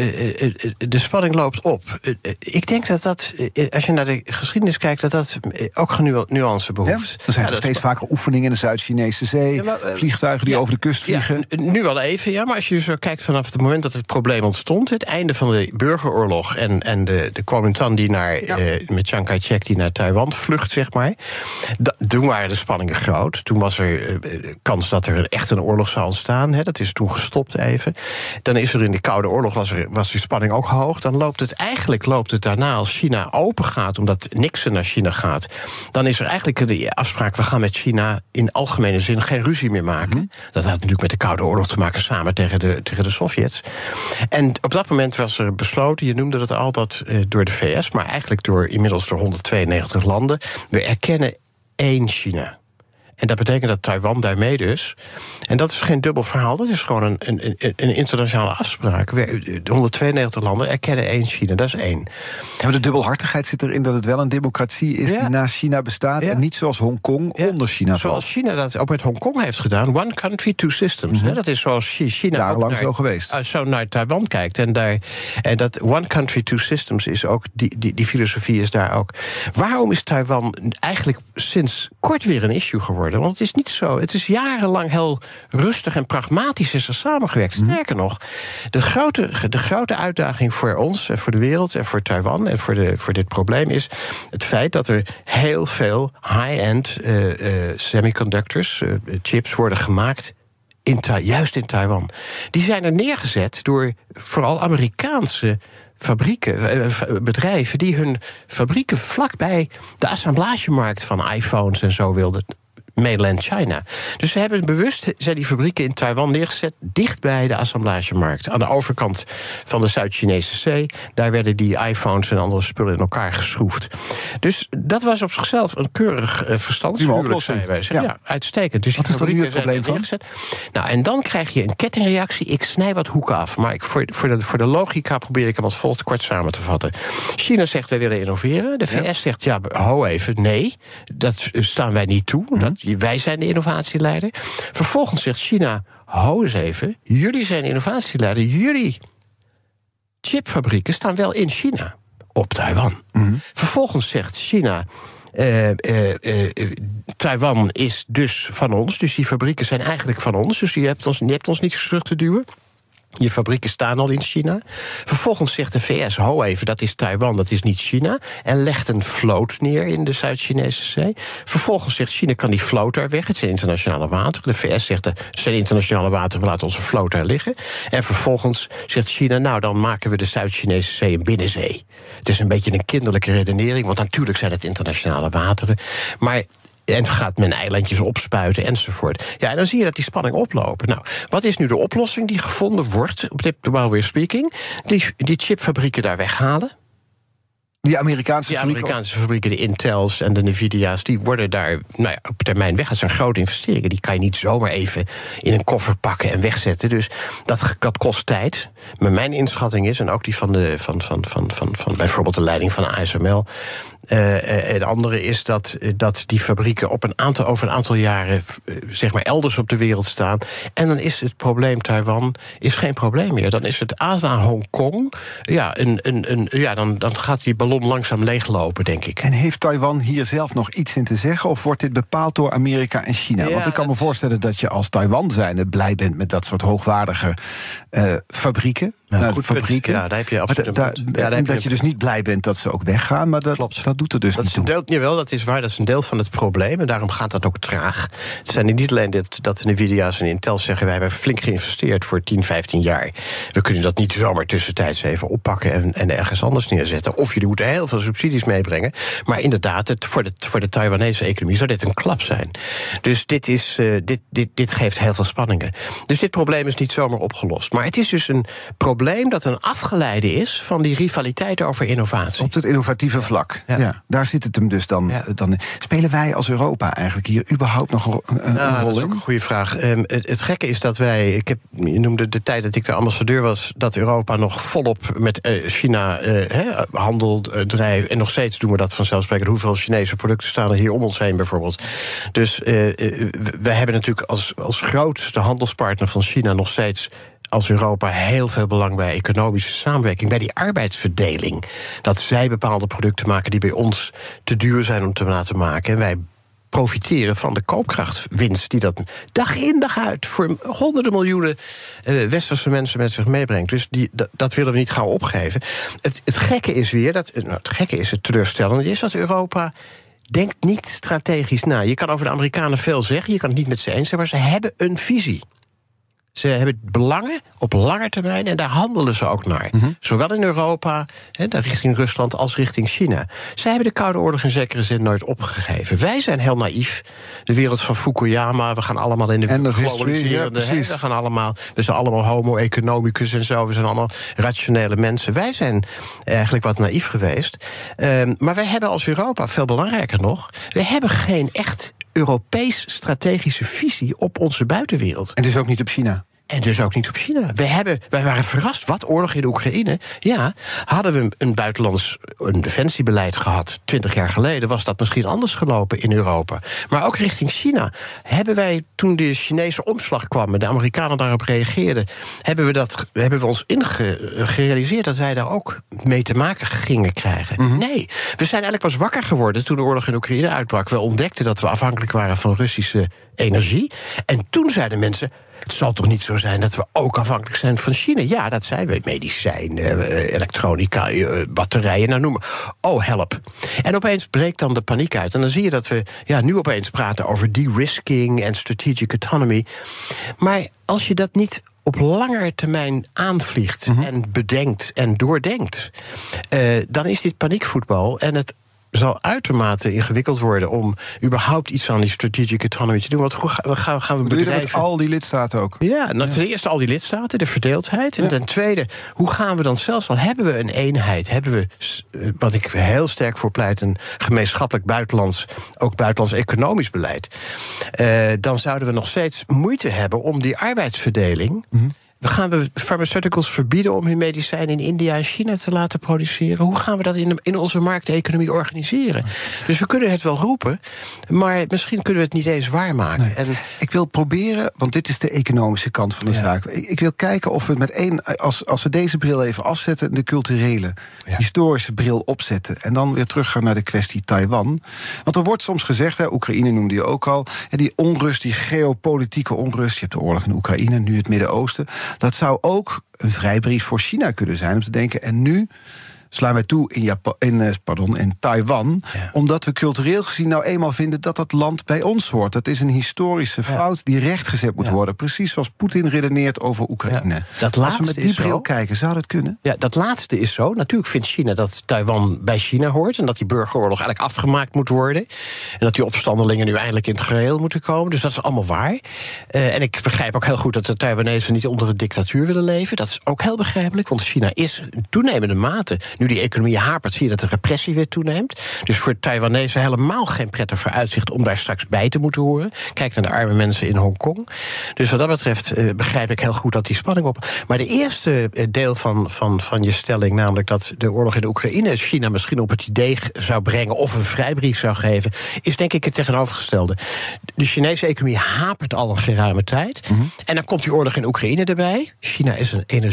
de spanning loopt op. Ik denk dat dat, als je naar de geschiedenis kijkt, dat dat ook nuance behoeft. Ja, er zijn ja, er steeds sp- vaker oefeningen in de Zuid-Chinese Zee, ja, maar, uh, vliegtuigen die ja, over de kust vliegen. Ja, nu wel even, ja, maar als je zo kijkt vanaf het moment dat het probleem ontstond, het einde van de burgeroorlog en, en de, de Kuomintang die naar, ja. uh, met Chiang Kai-shek die naar Taiwan vlucht, zeg maar. Da, toen waren de spanningen groot. Toen was er uh, kans dat er echt een oorlog zou ontstaan. Hè. Dat is toen gestopt even. Dan is er in de Koude Oorlog was, er, was die spanning ook hoog. Dan loopt het eigenlijk loopt het daarna, als China open gaat, omdat Nixon naar China gaat, dan is er eigenlijk de afspraak, we gaan met China in algemene zin geen ruzie meer maken. Mm-hmm. Dat had natuurlijk met de Koude Oorlog te maken, samen tegen de, tegen de Sovjets. En op dat moment was er besloten, je noemde het al, dat uh, door de V S, maar eigenlijk door inmiddels door honderdtweeënnegentig landen, we erkennen één China. En dat betekent dat Taiwan daarmee dus. En dat is geen dubbel verhaal, dat is gewoon een, een, een internationale afspraak. De honderdtweeënnegentig landen erkennen één China, dat is één. Ja, maar de dubbelhartigheid zit erin dat het wel een democratie is ja. die naast China bestaat. Ja. En niet zoals Hongkong ja. onder China valt. Zoals China dat ook met Hongkong heeft gedaan. One country, two systems. Mm-hmm. Hè? Dat is zoals China jarenlang naar, zo geweest. Uh, zo naar Taiwan kijkt. En, daar, en dat one country, two systems is ook, die, die, die filosofie is daar ook. Waarom is Taiwan eigenlijk sinds kort weer een issue geworden? Want het is niet zo. Het is jarenlang heel rustig en pragmatisch is er samengewerkt. Sterker mm. nog, de grote, de grote uitdaging voor ons en voor de wereld en voor Taiwan en voor, de, voor dit probleem is het feit dat er heel veel high-end uh, uh, semiconductors, uh, chips worden gemaakt in, juist in Taiwan. Die zijn er neergezet door vooral Amerikaanse fabrieken, bedrijven die hun fabrieken vlakbij de assemblagemarkt van iPhones en zo wilden. Mainland China. Dus ze hebben bewust zijn die fabrieken in Taiwan neergezet dicht bij de assemblagemarkt. Aan de overkant van de Zuid-Chinese Zee. Daar werden die iPhones en andere spullen in elkaar geschroefd. Dus dat was op zichzelf een keurig uh, verstandig oplossing. Ja. ja, uitstekend. Dus wat die is er nu het probleem van? Neergezet. Nou, en dan krijg je een kettingreactie. Ik snij wat hoeken af. Maar ik, voor, voor, de, voor de logica probeer ik hem als volgt kort samen te vatten. China zegt, wij willen innoveren. De V S ja. zegt, ja, ho even, nee. Dat staan wij niet toe. Mm-hmm. Dat, wij zijn de innovatieleider. Vervolgens zegt China, hou eens even, jullie zijn innovatieleider, jullie chipfabrieken staan wel in China, op Taiwan. Mm-hmm. Vervolgens zegt China, Uh, uh, uh, Taiwan is dus van ons, dus die fabrieken zijn eigenlijk van ons, dus je hebt ons, je hebt ons niet terug te duwen. Je fabrieken staan al in China. Vervolgens zegt de V S, ho even, dat is Taiwan, dat is niet China. En legt een vloot neer in de Zuid-Chinese Zee. Vervolgens zegt China, kan die vloot daar weg? Het zijn internationale wateren. De V S zegt, het zijn internationale wateren, we laten onze vloot daar liggen. En vervolgens zegt China, nou dan maken we de Zuid-Chinese Zee een binnenzee. Het is een beetje een kinderlijke redenering, want natuurlijk zijn het internationale wateren. Maar en gaat men eilandjes opspuiten enzovoort. Ja, en dan zie je dat die spanning oplopen. Nou, wat is nu de oplossing die gevonden wordt, op dit while we're speaking? Die, die chipfabrieken daar weghalen. Die Amerikaanse die fabrieken? Amerikaanse fabrieken, de Intels en de Nvidia's, die worden daar nou ja, op termijn weg. Dat zijn grote investeringen. Die kan je niet zomaar even in een koffer pakken en wegzetten. Dus dat, dat kost tijd. Maar mijn inschatting is, en ook die van, de, van, van, van, van, van bijvoorbeeld de leiding van A S M L. Uh, en andere is dat, dat die fabrieken op een aantal, over een aantal jaren uh, zeg maar elders op de wereld staan. En dan is het probleem Taiwan is geen probleem meer. Dan is het aan Hongkong. Ja, een, een, een, ja dan, dan gaat die ballon ballon langzaam leeglopen, denk ik. En heeft Taiwan hier zelf nog iets in te zeggen? Of wordt dit bepaald door Amerika en China? Ja, Want ik kan dat... me voorstellen dat je als Taiwan zijnde blij bent met dat soort hoogwaardige uh, fabrieken. Ja, nou, goed fabrieken. Ja, daar heb je absoluut da, da, da, ja, En dat je... je dus niet blij bent dat ze ook weggaan. Maar dat, Klopt. dat doet er dus dat niet is toe. Deel, jawel, dat is waar. Dat is een deel van het probleem. En daarom gaat dat ook traag. Het zijn niet alleen dit, dat de Nvidia's en Intels zeggen... wij hebben flink geïnvesteerd voor tien, vijftien jaar. We kunnen dat niet zomaar tussentijds even oppakken... en, en ergens anders neerzetten. Of jullie moeten heel veel subsidies meebrengen. Maar inderdaad, het, voor, de, voor de Taiwanese economie zou dit een klap zijn. Dus dit, is, uh, dit, dit, dit geeft heel veel spanningen. Dus dit probleem is niet zomaar opgelost. Maar het is dus een probleem dat een afgeleide is... van die rivaliteit over innovatie. Op het innovatieve vlak. Ja. Ja, daar zit het hem dus dan, ja. dan in. Spelen wij als Europa eigenlijk hier überhaupt nog een, een nou, rol in? Dat is ook een goede vraag. Um, het, het gekke is dat wij... Ik heb, je noemde de tijd dat ik de ambassadeur was... dat Europa nog volop met uh, China uh, he, handel uh, drijft. En nog steeds doen we dat vanzelfsprekend. Hoeveel Chinese producten staan er hier om ons heen bijvoorbeeld. Dus uh, uh, we hebben natuurlijk als, als grootste handelspartner van China... nog steeds... als Europa heel veel belang bij economische samenwerking... bij die arbeidsverdeling. Dat zij bepaalde producten maken die bij ons te duur zijn om te laten maken. En wij profiteren van de koopkrachtwinst die dat dag in dag uit... voor honderden miljoenen uh, westerse mensen met zich meebrengt. Dus die, dat, dat willen we niet gauw opgeven. Het, het gekke is weer, dat, nou, het gekke is het teleurstellende... is dat Europa... denkt niet strategisch na. Je kan over de Amerikanen veel zeggen, je kan het niet met ze eens zijn... maar ze hebben een visie. Ze hebben belangen op lange termijn en daar handelen ze ook naar. Mm-hmm. Zowel in Europa, he, richting Rusland, als richting China. Zij hebben de Koude Oorlog in zekere zin nooit opgegeven. Wij zijn heel naïef. De wereld van Fukuyama, we gaan allemaal in de globaliserende... Ja, we, gaan allemaal, we zijn allemaal homo economicus en zo. We zijn allemaal rationele mensen. Wij zijn eigenlijk wat naïef geweest. Um, maar wij hebben als Europa, veel belangrijker nog... we hebben geen echt Europees strategische visie op onze buitenwereld. En dus ook niet op China? En dus ook niet op China. Wij, hebben, wij waren verrast. Wat, oorlog in de Oekraïne? Ja, hadden we een buitenlands een defensiebeleid gehad... twintig jaar geleden was dat misschien anders gelopen in Europa. Maar ook richting China. Hebben wij, toen de Chinese omslag kwam... en de Amerikanen daarop reageerden... hebben we, dat, hebben we ons ingerealiseerd dat wij daar ook mee te maken gingen krijgen. Mm-hmm. Nee, we zijn eigenlijk pas wakker geworden... toen de oorlog in Oekraïne uitbrak. We ontdekten dat we afhankelijk waren van Russische energie. En toen zeiden mensen... het zal toch niet zo zijn dat we ook afhankelijk zijn van China? Ja, dat zijn we. Medicijnen, elektronica, batterijen, nou noem maar. Oh, help. En opeens breekt dan de paniek uit. En dan zie je dat we ja, nu opeens praten over de-risking en strategic autonomy. Maar als je dat niet op langere termijn aanvliegt... Mm-hmm. en bedenkt en doordenkt... Uh, dan is dit paniekvoetbal en het zal uitermate ingewikkeld worden om überhaupt iets aan die strategic autonomy te doen. Want hoe gaan, gaan we bedrijven... Doe je dat met al die lidstaten ook? Ja, nou, ten eerste al die lidstaten, de verdeeldheid. En ja. ten tweede, hoe gaan we dan zelfs al hebben we een eenheid? Hebben we, wat ik heel sterk voor pleit, een gemeenschappelijk buitenlands, ook buitenlands economisch beleid? Uh, dan zouden we nog steeds moeite hebben om die arbeidsverdeling... Mm-hmm. Gaan we pharmaceuticals verbieden om hun medicijnen in India en China te laten produceren? Hoe gaan we dat in, de, in onze markteconomie organiseren? Dus we kunnen het wel roepen, maar misschien kunnen we het niet eens waarmaken. Nee. En ik wil proberen, want dit is de economische kant van de ja. zaak. Ik, ik wil kijken of we met één, als, als we deze bril even afzetten, de culturele, ja. historische bril opzetten. En dan weer teruggaan naar de kwestie Taiwan. Want er wordt soms gezegd, hè, Oekraïne noemde je ook al, en die onrust, die geopolitieke onrust, je hebt de oorlog in Oekraïne, nu het Midden-Oosten. Dat zou ook een vrijbrief voor China kunnen zijn om te denken, en nu slaan wij toe in, Japan, in, pardon, in Taiwan, ja. omdat we cultureel gezien nou eenmaal vinden dat dat land bij ons hoort. Dat is een historische fout ja. die rechtgezet moet ja. worden. Precies zoals Poetin redeneert over Oekraïne. Ja. Dat Als we met die bril zo. kijken, zou dat kunnen? Ja, dat laatste is zo. Natuurlijk vindt China dat Taiwan bij China hoort en dat die burgeroorlog eigenlijk afgemaakt moet worden. En dat die opstandelingen nu eindelijk in het geheel moeten komen. Dus dat is allemaal waar. Uh, en ik begrijp ook heel goed dat de Taiwanese niet onder de dictatuur willen leven. Dat is ook heel begrijpelijk, want China is in toenemende mate, nu die economie hapert, zie je dat de repressie weer toeneemt. Dus voor Taiwanese helemaal geen prettig vooruitzicht om daar straks bij te moeten horen. Kijk naar de arme mensen in Hongkong. Dus wat dat betreft uh, begrijp ik heel goed dat die spanning op. Maar de eerste deel van, van, van je stelling, namelijk dat de oorlog in de Oekraïne China misschien op het idee zou brengen of een vrijbrief zou geven, is denk ik het tegenovergestelde. De Chinese economie hapert al een geruime tijd. Mm-hmm. En dan komt die oorlog in Oekraïne erbij. China is een energie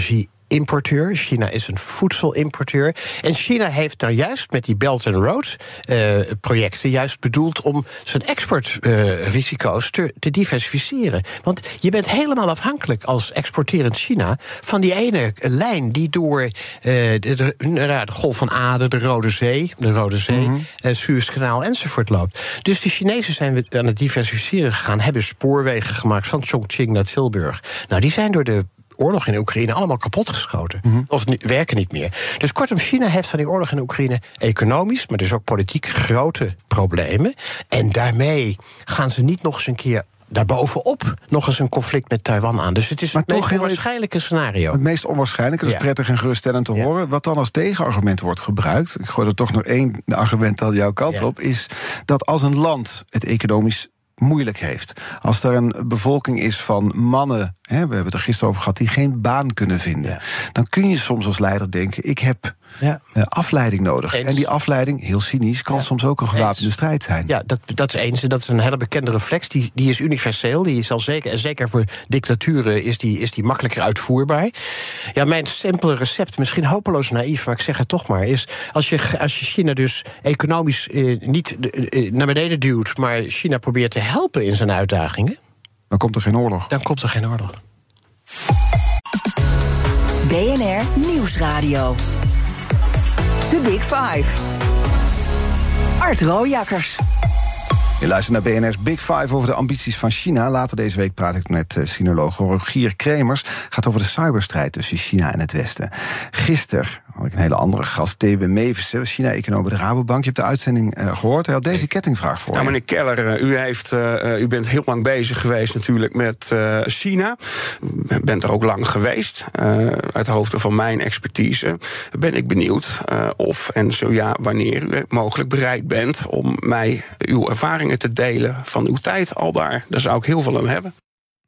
importeur. China is een voedselimporteur. En China heeft daar juist met die Belt and Road uh, projecten juist bedoeld om zijn exportrisico's uh, te, te diversificeren. Want je bent helemaal afhankelijk als exporterend China van die ene lijn die door uh, de, de, de, de Golf van Aden, de Rode Zee, de Rode Zee, mm-hmm. uh, Suezkanaal enzovoort loopt. Dus de Chinezen zijn aan het diversificeren gegaan, hebben spoorwegen gemaakt van Chongqing naar Tilburg. Nou, die zijn door de oorlog in Oekraïne allemaal kapotgeschoten. Mm-hmm. Of nu, werken niet meer. Dus kortom, China heeft van die oorlog in Oekraïne economisch, maar dus ook politiek grote problemen. En daarmee gaan ze niet nog eens een keer daarbovenop nog eens een conflict met Taiwan aan. Dus het is maar het meest onwaarschijnlijke scenario. Het meest onwaarschijnlijke, dat is ja. prettig en geruststellend te ja. horen. Wat dan als tegenargument wordt gebruikt, ik gooi er toch nog één argument aan jouw kant ja. op, is dat als een land het economisch moeilijk heeft, als er een bevolking is van mannen, hè, we hebben het er gisteren over gehad, die geen baan kunnen vinden, ja. dan kun je soms als leider denken, ik heb ja. uh, afleiding nodig. Eens. En die afleiding, heel cynisch, kan ja. soms ook een gewapende eens. strijd zijn. Ja, dat, dat is eens. En dat is een hele bekende reflex. Die, die is universeel. Die is al zeker, en zeker voor dictaturen is die, is die makkelijker uitvoerbaar. Ja, mijn simpele recept, misschien hopeloos naïef, maar ik zeg het toch maar, is als je, als je China dus economisch eh, niet eh, naar beneden duwt, maar China probeert te helpen in zijn uitdagingen, dan komt er geen oorlog. Dan komt er geen oorlog. B N R Nieuwsradio. The Big Five. Art Rooijakkers. Je luistert naar B N R's Big Five over de ambities van China. Later deze week praat ik met uh, sinoloog Rogier Kremers. Het gaat over de cyberstrijd tussen China en het Westen. Gisteren had ik een hele andere gast, Thewe Mevissen, China-econoom bij de Rabobank. Je hebt de uitzending uh, gehoord. Hij had deze kettingvraag voor ja, je. Meneer Keller, u, heeft, uh, u bent heel lang bezig geweest natuurlijk met uh, China. U bent er ook lang geweest. Uh, uit hoofde van mijn expertise ben ik benieuwd uh, of en zo ja, wanneer u mogelijk bereid bent om mij uw ervaringen te delen van uw tijd al daar. Daar zou ik heel veel aan hebben.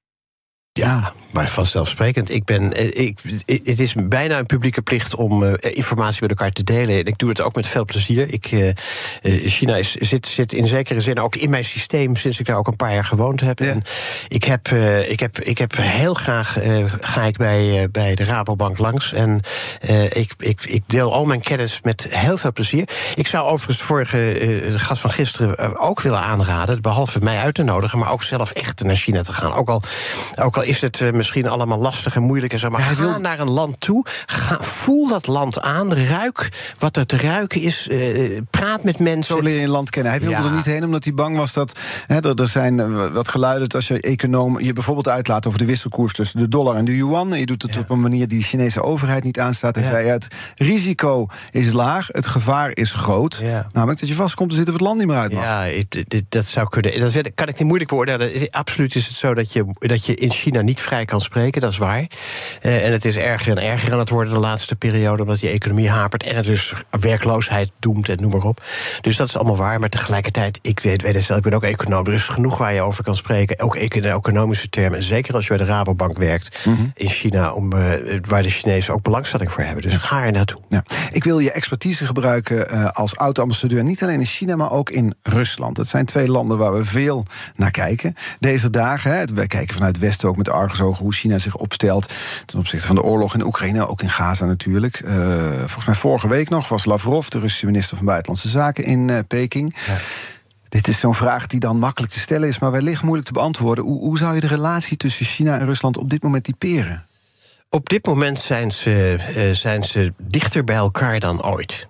Ja, maar vanzelfsprekend. Ik ben, ik, het is bijna een publieke plicht om uh, informatie met elkaar te delen. En ik doe het ook met veel plezier. Ik, uh, China is, zit, zit in zekere zin ook in mijn systeem sinds ik daar ook een paar jaar gewoond heb. Ja. En ik heb, uh, ik heb, ik heb heel graag uh, ga ik bij, uh, bij de Rabobank langs. En uh, ik, ik, ik deel al mijn kennis met heel veel plezier. Ik zou overigens de vorige uh, de gast van gisteren uh, ook willen aanraden, behalve mij uit te nodigen, maar ook zelf echt naar China te gaan. Ook al, ook al is het uh, misschien allemaal lastig en moeilijk en zo, maar ja, ga wil... naar een land toe, ga, voel dat land aan, ruik wat er te ruiken is, uh, praat met mensen. Zo leer je een land kennen. Hij wilde ja. er niet heen omdat hij bang was dat hè, er, er zijn uh, wat geluiden dat als je econoom je bijvoorbeeld uitlaat over de wisselkoers tussen de dollar en de yuan, en je doet het ja. op een manier die de Chinese overheid niet aanstaat, en ja. zei het risico is laag, het gevaar is groot. Ja. Namelijk dat je vastkomt te zitten of het land niet meer uit mag. Ja, het, het, dat zou kunnen. Dat kan ik niet moeilijk beoordelen. Absoluut is het zo dat je, dat je in China niet vrij kan spreken, dat is waar. Uh, en het is erger en erger aan het worden de laatste periode, omdat die economie hapert en het dus werkloosheid doemt en noem maar op. Dus dat is allemaal waar, maar tegelijkertijd, ik weet, weet het zelf, ik ben ook econoom, er is genoeg waar je over kan spreken, ook in economische termen, zeker als je bij de Rabobank werkt mm-hmm. in China, om, uh, waar de Chinezen ook belangstelling voor hebben. Dus ja. ga er naartoe. Ja. Ik wil je expertise gebruiken uh, als oud-ambassadeur, niet alleen in China, maar ook in Rusland. Het zijn twee landen waar we veel naar kijken. Deze dagen, hè, wij kijken vanuit het Westen ook met argusogen hoe China zich opstelt ten opzichte van de oorlog in Oekraïne, ook in Gaza natuurlijk. Uh, volgens mij vorige week nog was Lavrov, de Russische minister van Buitenlandse Zaken, in uh, Peking. Ja. Dit is zo'n vraag die dan makkelijk te stellen is, maar wellicht moeilijk te beantwoorden. Hoe, hoe zou je de relatie tussen China en Rusland op dit moment typeren? Op dit moment zijn ze, uh, zijn ze dichter bij elkaar dan ooit.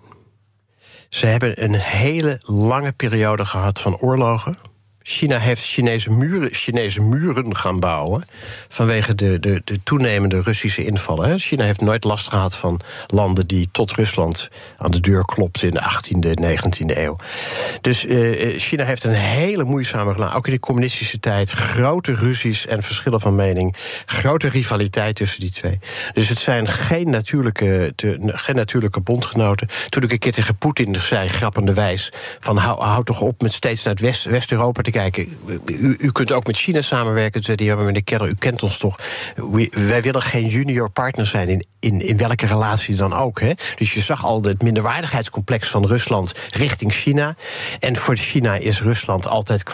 Ze hebben een hele lange periode gehad van oorlogen. China heeft Chinese muren, Chinese muren gaan bouwen vanwege de, de, de toenemende Russische invallen. China heeft nooit last gehad van landen die tot Rusland aan de deur klopten in de achttiende, negentiende eeuw. Dus uh, China heeft een hele moeizame relatie, ook in de communistische tijd, grote ruzies en verschillen van mening, grote rivaliteit tussen die twee. Dus het zijn geen natuurlijke, te, geen natuurlijke bondgenoten. Toen ik een keer tegen Poetin zei, grappenderwijs, van hou, hou toch op met steeds naar het West, West-Europa te kijken. U, u kunt ook met China samenwerken. Zei die, meneer Keller, u kent ons toch. Wij willen geen junior partner zijn in, in, in welke relatie dan ook. Hè? Dus je zag al het minderwaardigheidscomplex van Rusland richting China. En voor China is Rusland altijd qua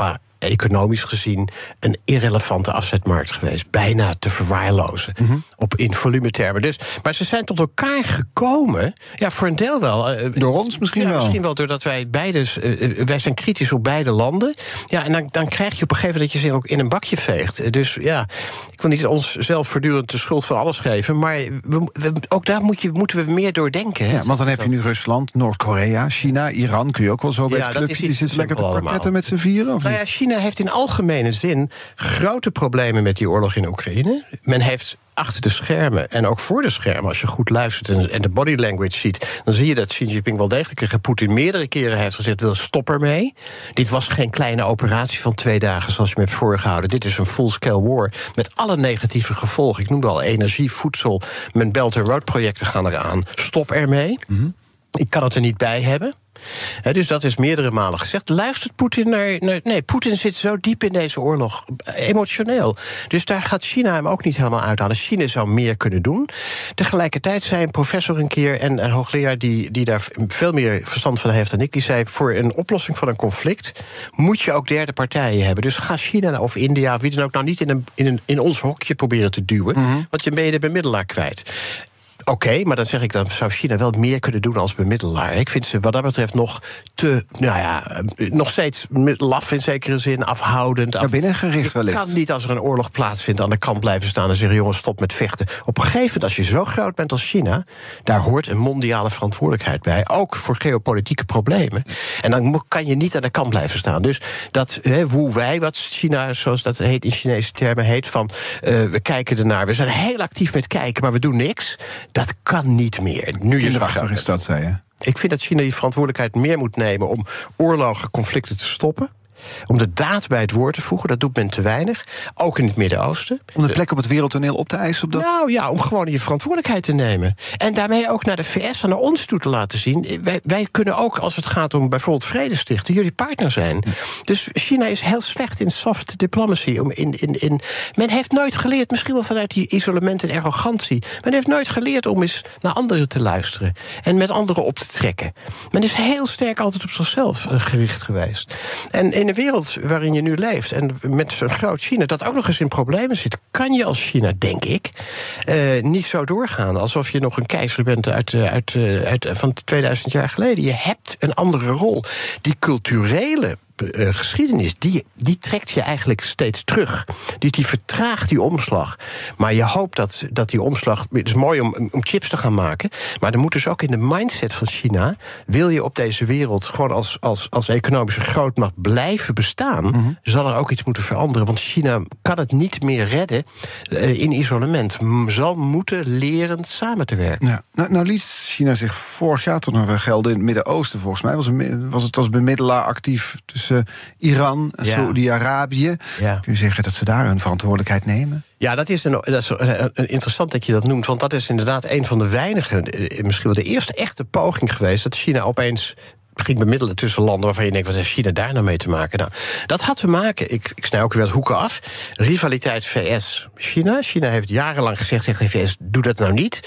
economisch gezien een irrelevante afzetmarkt geweest. Bijna te verwaarlozen. Mm-hmm. Op in volumetermen. Dus, maar ze zijn tot elkaar gekomen. Ja, voor een deel wel. Uh, Door ons misschien ja, wel. Misschien wel doordat wij beide. Uh, wij zijn kritisch op beide landen. Ja, en dan, dan krijg je op een gegeven moment dat je ze ook in een bakje veegt. Dus ja, ik wil niet onszelf voortdurend de schuld van alles geven. Maar we, we, ook daar moet je, moeten we meer doordenken. Ja, want dan heb je nu Rusland, Noord-Korea, China, Iran. Kun je ook wel zo bij ja, het dat clubje. is Die zit lekker te allemaal. kwartetten met z'n vieren? Of nou niet? ja, China heeft in algemene zin grote problemen met die oorlog in Oekraïne. Men heeft achter de schermen en ook voor de schermen, als je goed luistert en de body language ziet, dan zie je dat Xi Jinping wel degelijk tegen Poetin meerdere keren heeft gezegd: wil stop ermee. Dit was geen kleine operatie van twee dagen zoals je me hebt voorgehouden. Dit is een full-scale war met alle negatieve gevolgen. Ik noemde al energie, voedsel, mijn Belt and Road projecten gaan eraan. Stop ermee. Mm-hmm. Ik kan het er niet bij hebben. He, dus dat is meerdere malen gezegd. Luistert Poetin naar, naar... Nee, Poetin zit zo diep in deze oorlog. Emotioneel. Dus daar gaat China hem ook niet helemaal uithalen. China zou meer kunnen doen. Tegelijkertijd zei een professor een keer, en een hoogleraar die, die daar veel meer verstand van heeft dan ik, die zei: voor een oplossing van een conflict moet je ook derde partijen hebben. Dus ga China of India, wie dan ook, nou niet in, een, in, een, in ons hokje proberen te duwen. Mm-hmm. Want je ben je de bemiddelaar kwijt. Oké, okay, maar dan zeg ik, dan zou China wel meer kunnen doen als bemiddelaar. Ik vind ze wat dat betreft nog te, nou ja, nog steeds laf in zekere zin, afhoudend. Naar binnen gericht Je wellicht. kan niet als er een oorlog plaatsvindt aan de kant blijven staan en zeggen: jongens, stop met vechten. Op een gegeven moment, als je zo groot bent als China, daar hoort een mondiale verantwoordelijkheid bij, ook voor geopolitieke problemen. En dan kan je niet aan de kant blijven staan. Dus dat he, Wu Wei, wat China, zoals dat heet in Chinese termen, heet van uh, we kijken ernaar, we zijn heel actief met kijken, maar we doen niks. Dat kan niet meer. Nu je Kinderachtig is dat, zei je. Ik vind dat China die verantwoordelijkheid meer moet nemen om oorlogen, conflicten te stoppen. Om de daad bij het woord te voegen, dat doet men te weinig. Ook in het Midden-Oosten. Om de plek op het wereldtoneel op te eisen? Op dat... Nou ja, om gewoon je verantwoordelijkheid te nemen. En daarmee ook naar de V S en naar ons toe te laten zien. Wij, wij kunnen ook, als het gaat om bijvoorbeeld vredestichten, jullie partner zijn. Ja. Dus China is heel slecht in soft diplomacy. Om in, in, in, men heeft nooit geleerd, misschien wel vanuit die isolement en arrogantie, men heeft nooit geleerd om eens naar anderen te luisteren. En met anderen op te trekken. Men is heel sterk altijd op zichzelf gericht geweest. En in de wereld waarin je nu leeft, en met zo'n groot China dat ook nog eens in problemen zit, kan je als China, denk ik, uh, niet zo doorgaan alsof je nog een keizer bent uit, uit, uit, van tweeduizend jaar geleden. Je hebt een andere rol. Die culturele Uh, geschiedenis, die, die trekt je eigenlijk steeds terug. Die, die vertraagt die omslag. Maar je hoopt dat, dat die omslag... Het is mooi om, om chips te gaan maken, maar er moet dus ook in de mindset van China, wil je op deze wereld gewoon als, als, als economische grootmacht blijven bestaan, mm-hmm. zal er ook iets moeten veranderen. Want China kan het niet meer redden uh, in isolement. M- zal moeten leren samen te werken. Ja. Nou, nou liet China zich vorig jaar toch nog wel gelden in het Midden-Oosten, volgens mij. Was, een, was het als bemiddelaar actief tussen Iran en ja. Saudi-Arabië. Ja. Kun je zeggen dat ze daar hun verantwoordelijkheid nemen? Ja, dat is, een, dat is een, een interessant dat je dat noemt, want dat is inderdaad een van de weinige, misschien wel de eerste echte poging geweest, dat China opeens ging bemiddelen tussen landen waarvan je denkt: wat heeft China daar nou mee te maken? Nou, dat had te maken, ik, ik snij ook weer wat hoeken af, rivaliteit V S-China. China heeft jarenlang gezegd tegen de V S: doe dat nou niet.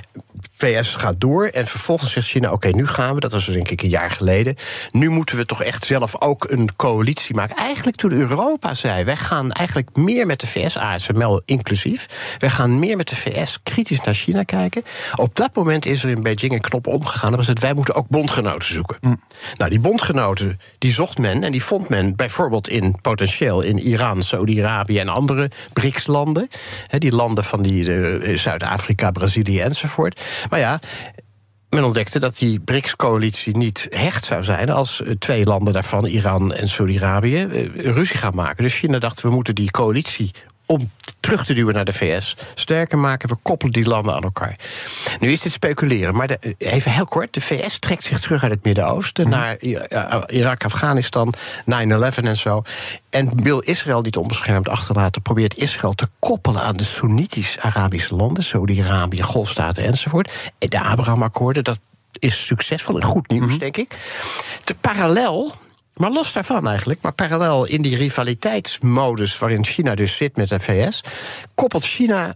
V S gaat door en vervolgens zegt China: oké, okay, nu gaan we, dat was denk ik een jaar geleden, nu moeten we toch echt zelf ook een coalitie maken. Eigenlijk toen Europa zei: wij gaan eigenlijk meer met de V S, A S M L inclusief, wij gaan meer met de V S kritisch naar China kijken. Op dat moment is er in Beijing een knop omgegaan, dat was het: wij moeten ook bondgenoten zoeken. Mm. Nou, die bondgenoten, die zocht men en die vond men bijvoorbeeld in potentieel in Iran, Saudi-Arabië en andere B R I C S-landen. Die landen van die uh, Zuid-Afrika, Brazilië enzovoort. Maar ja, men ontdekte dat die B R I C S-coalitie niet hecht zou zijn als twee landen daarvan, Iran en Saudi-Arabië, ruzie gaan maken. Dus China dacht: we moeten die coalitie om terug te duwen naar de V S sterker maken. We koppelen die landen aan elkaar. Nu is dit speculeren, maar de, even heel kort: de V S trekt zich terug uit het Midden-Oosten, mm-hmm. naar Irak, Afghanistan, nine eleven en zo. En wil Israël niet onbeschermd achterlaten, probeert Israël te koppelen aan de Soenitisch-Arabische landen, Saudi-Arabië, Golfstaten enzovoort. En de Abraham-akkoorden, dat is succesvol en goed nieuws, mm-hmm. denk ik. De parallel, maar los daarvan eigenlijk, maar parallel in die rivaliteitsmodus waarin China dus zit met de V S, koppelt China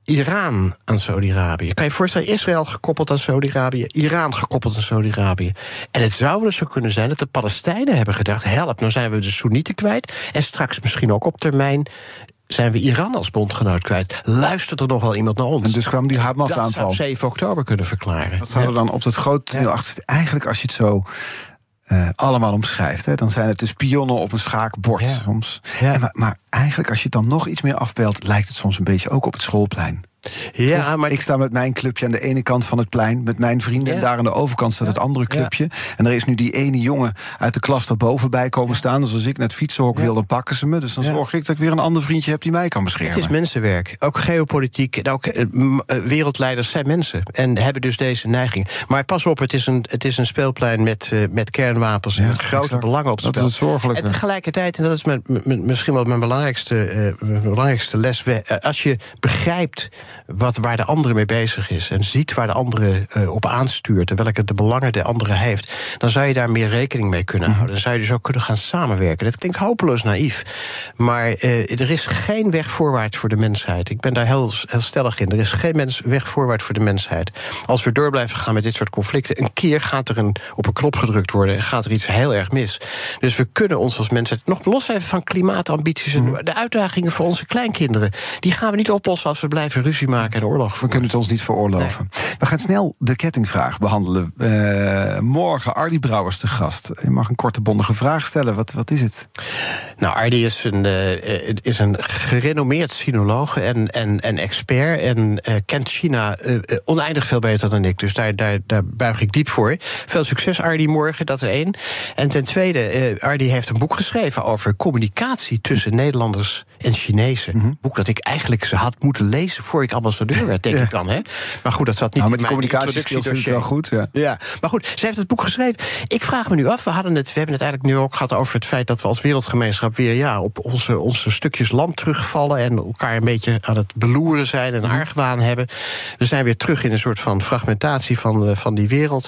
Iran aan Saudi-Arabië. Kan je je voorstellen, Israël gekoppeld aan Saudi-Arabië, Iran gekoppeld aan Saudi-Arabië. En het zou wel eens zo kunnen zijn dat de Palestijnen hebben gedacht, help, nou zijn we de Soenieten kwijt en straks misschien ook op termijn zijn we Iran als bondgenoot kwijt. Luistert er nog wel iemand naar ons? En dus kwam die Hamas-aanval. Dat zou zeven oktober kunnen verklaren. Dat zouden we dan op het grote toneel Ja. achter. Eigenlijk, als je het zo uh, allemaal omschrijft, hè, dan zijn het dus pionnen op een schaakbord Ja. soms. Ja. En maar, maar eigenlijk, als je het dan nog iets meer afbeeldt, lijkt het soms een beetje ook op het schoolplein. Ja, Toch? maar Ik sta met mijn clubje aan de ene kant van het plein, met mijn vrienden, Ja. en daar aan de overkant staat Ja. het andere clubje. Ja. En er is nu die ene jongen uit de klas daarboven bij komen staan. Dus als ik naar het fietsenhok Ja. wil, dan pakken ze me. Dus dan Ja. zorg ik dat ik weer een ander vriendje heb die mij kan beschermen. het is mensenwerk. Ook geopolitiek, en ook eh, m- eh, wereldleiders zijn mensen. En hebben dus deze neiging. Maar pas op, het is een, het is een speelplein met, uh, met kernwapens en Ja, met grote exact. belangen op het Dat is spel. het zorgelijke. En tegelijkertijd, en dat is mijn, mijn- misschien wel mijn belangrijkste, uh, mijn belangrijkste les, we, uh, als je begrijpt wat, waar de andere mee bezig is en ziet waar de andere uh, op aanstuurt en welke de belangen de andere heeft, dan zou je daar meer rekening mee kunnen Mm-hmm. houden. Dan zou je dus ook kunnen gaan samenwerken. Dat klinkt hopeloos naïef, maar uh, er is geen weg voorwaarts voor de mensheid. Ik ben daar heel, heel stellig in. Er is geen mens, weg voorwaarts voor de mensheid. Als we door blijven gaan met dit soort conflicten, een keer gaat er een, op een knop gedrukt worden en gaat er iets heel erg mis. Dus we kunnen ons als mensheid, nog los even van klimaatambities en de uitdagingen voor onze kleinkinderen, die gaan we niet oplossen als we blijven ruzie maken en oorlog We voeren. kunnen het ons niet veroorloven. We gaan snel de kettingvraag behandelen. Uh, morgen Ardy Brouwers te gast. Je mag een korte bondige vraag stellen. Wat, wat is het? Nou, Ardy is een, uh, is een gerenommeerd sinoloog en, en, en expert en uh, kent China uh, oneindig veel beter dan ik. Dus daar, daar, daar buig ik diep voor. Veel succes, Ardy, morgen, dat is één. En ten tweede, uh, Ardy heeft een boek geschreven over communicatie tussen Nederlanders en Chinezen. Mm-hmm. Een boek dat ik eigenlijk ze had moeten lezen voor ik ambassadeur werd, denk Ja. ik dan. Hè? Maar goed, dat zat niet Nou, maar in die mijn communicatieskills is wel goed. Ja. Ja, maar goed, ze heeft het boek geschreven. Ik vraag me nu af, we, hadden het, we hebben het eigenlijk nu ook gehad over het feit dat we als wereldgemeenschap weer ja, op onze, onze stukjes land terugvallen en elkaar een beetje aan het beloeren zijn en argwaan hebben. We zijn weer terug in een soort van fragmentatie van, van die wereld.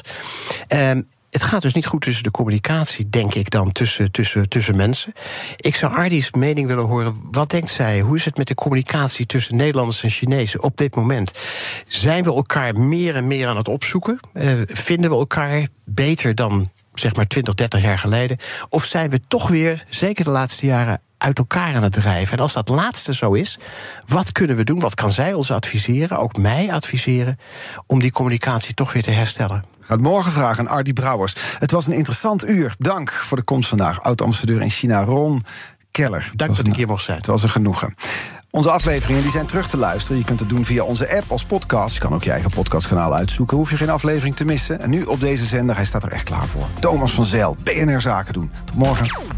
Um, Het gaat dus niet goed tussen de communicatie, denk ik dan, tussen, tussen, tussen mensen. Ik zou Ardy's mening willen horen. Wat denkt zij? Hoe is het met de communicatie tussen Nederlanders en Chinezen op dit moment? Zijn we elkaar meer en meer aan het opzoeken? Uh, vinden we elkaar beter dan, zeg maar, twintig, dertig jaar geleden? Of zijn we toch weer, zeker de laatste jaren, uit elkaar aan het drijven? En als dat laatste zo is, wat kunnen we doen? Wat kan zij ons adviseren, ook mij adviseren, om die communicatie toch weer te herstellen? Gaat morgen vragen aan Ardy Brouwers. Het was een interessant uur. Dank voor de komst vandaag. Oud-ambassadeur in China, Ron Keller. Dank dat ik hier mocht zijn. Het was een genoegen. Onze afleveringen die zijn terug te luisteren. Je kunt het doen via onze app als podcast. Je kan ook je eigen podcastkanaal uitzoeken. Hoef je geen aflevering te missen. En nu op deze zender, hij staat er echt klaar voor. Thomas van Zijl, B N R Zaken doen. Tot morgen.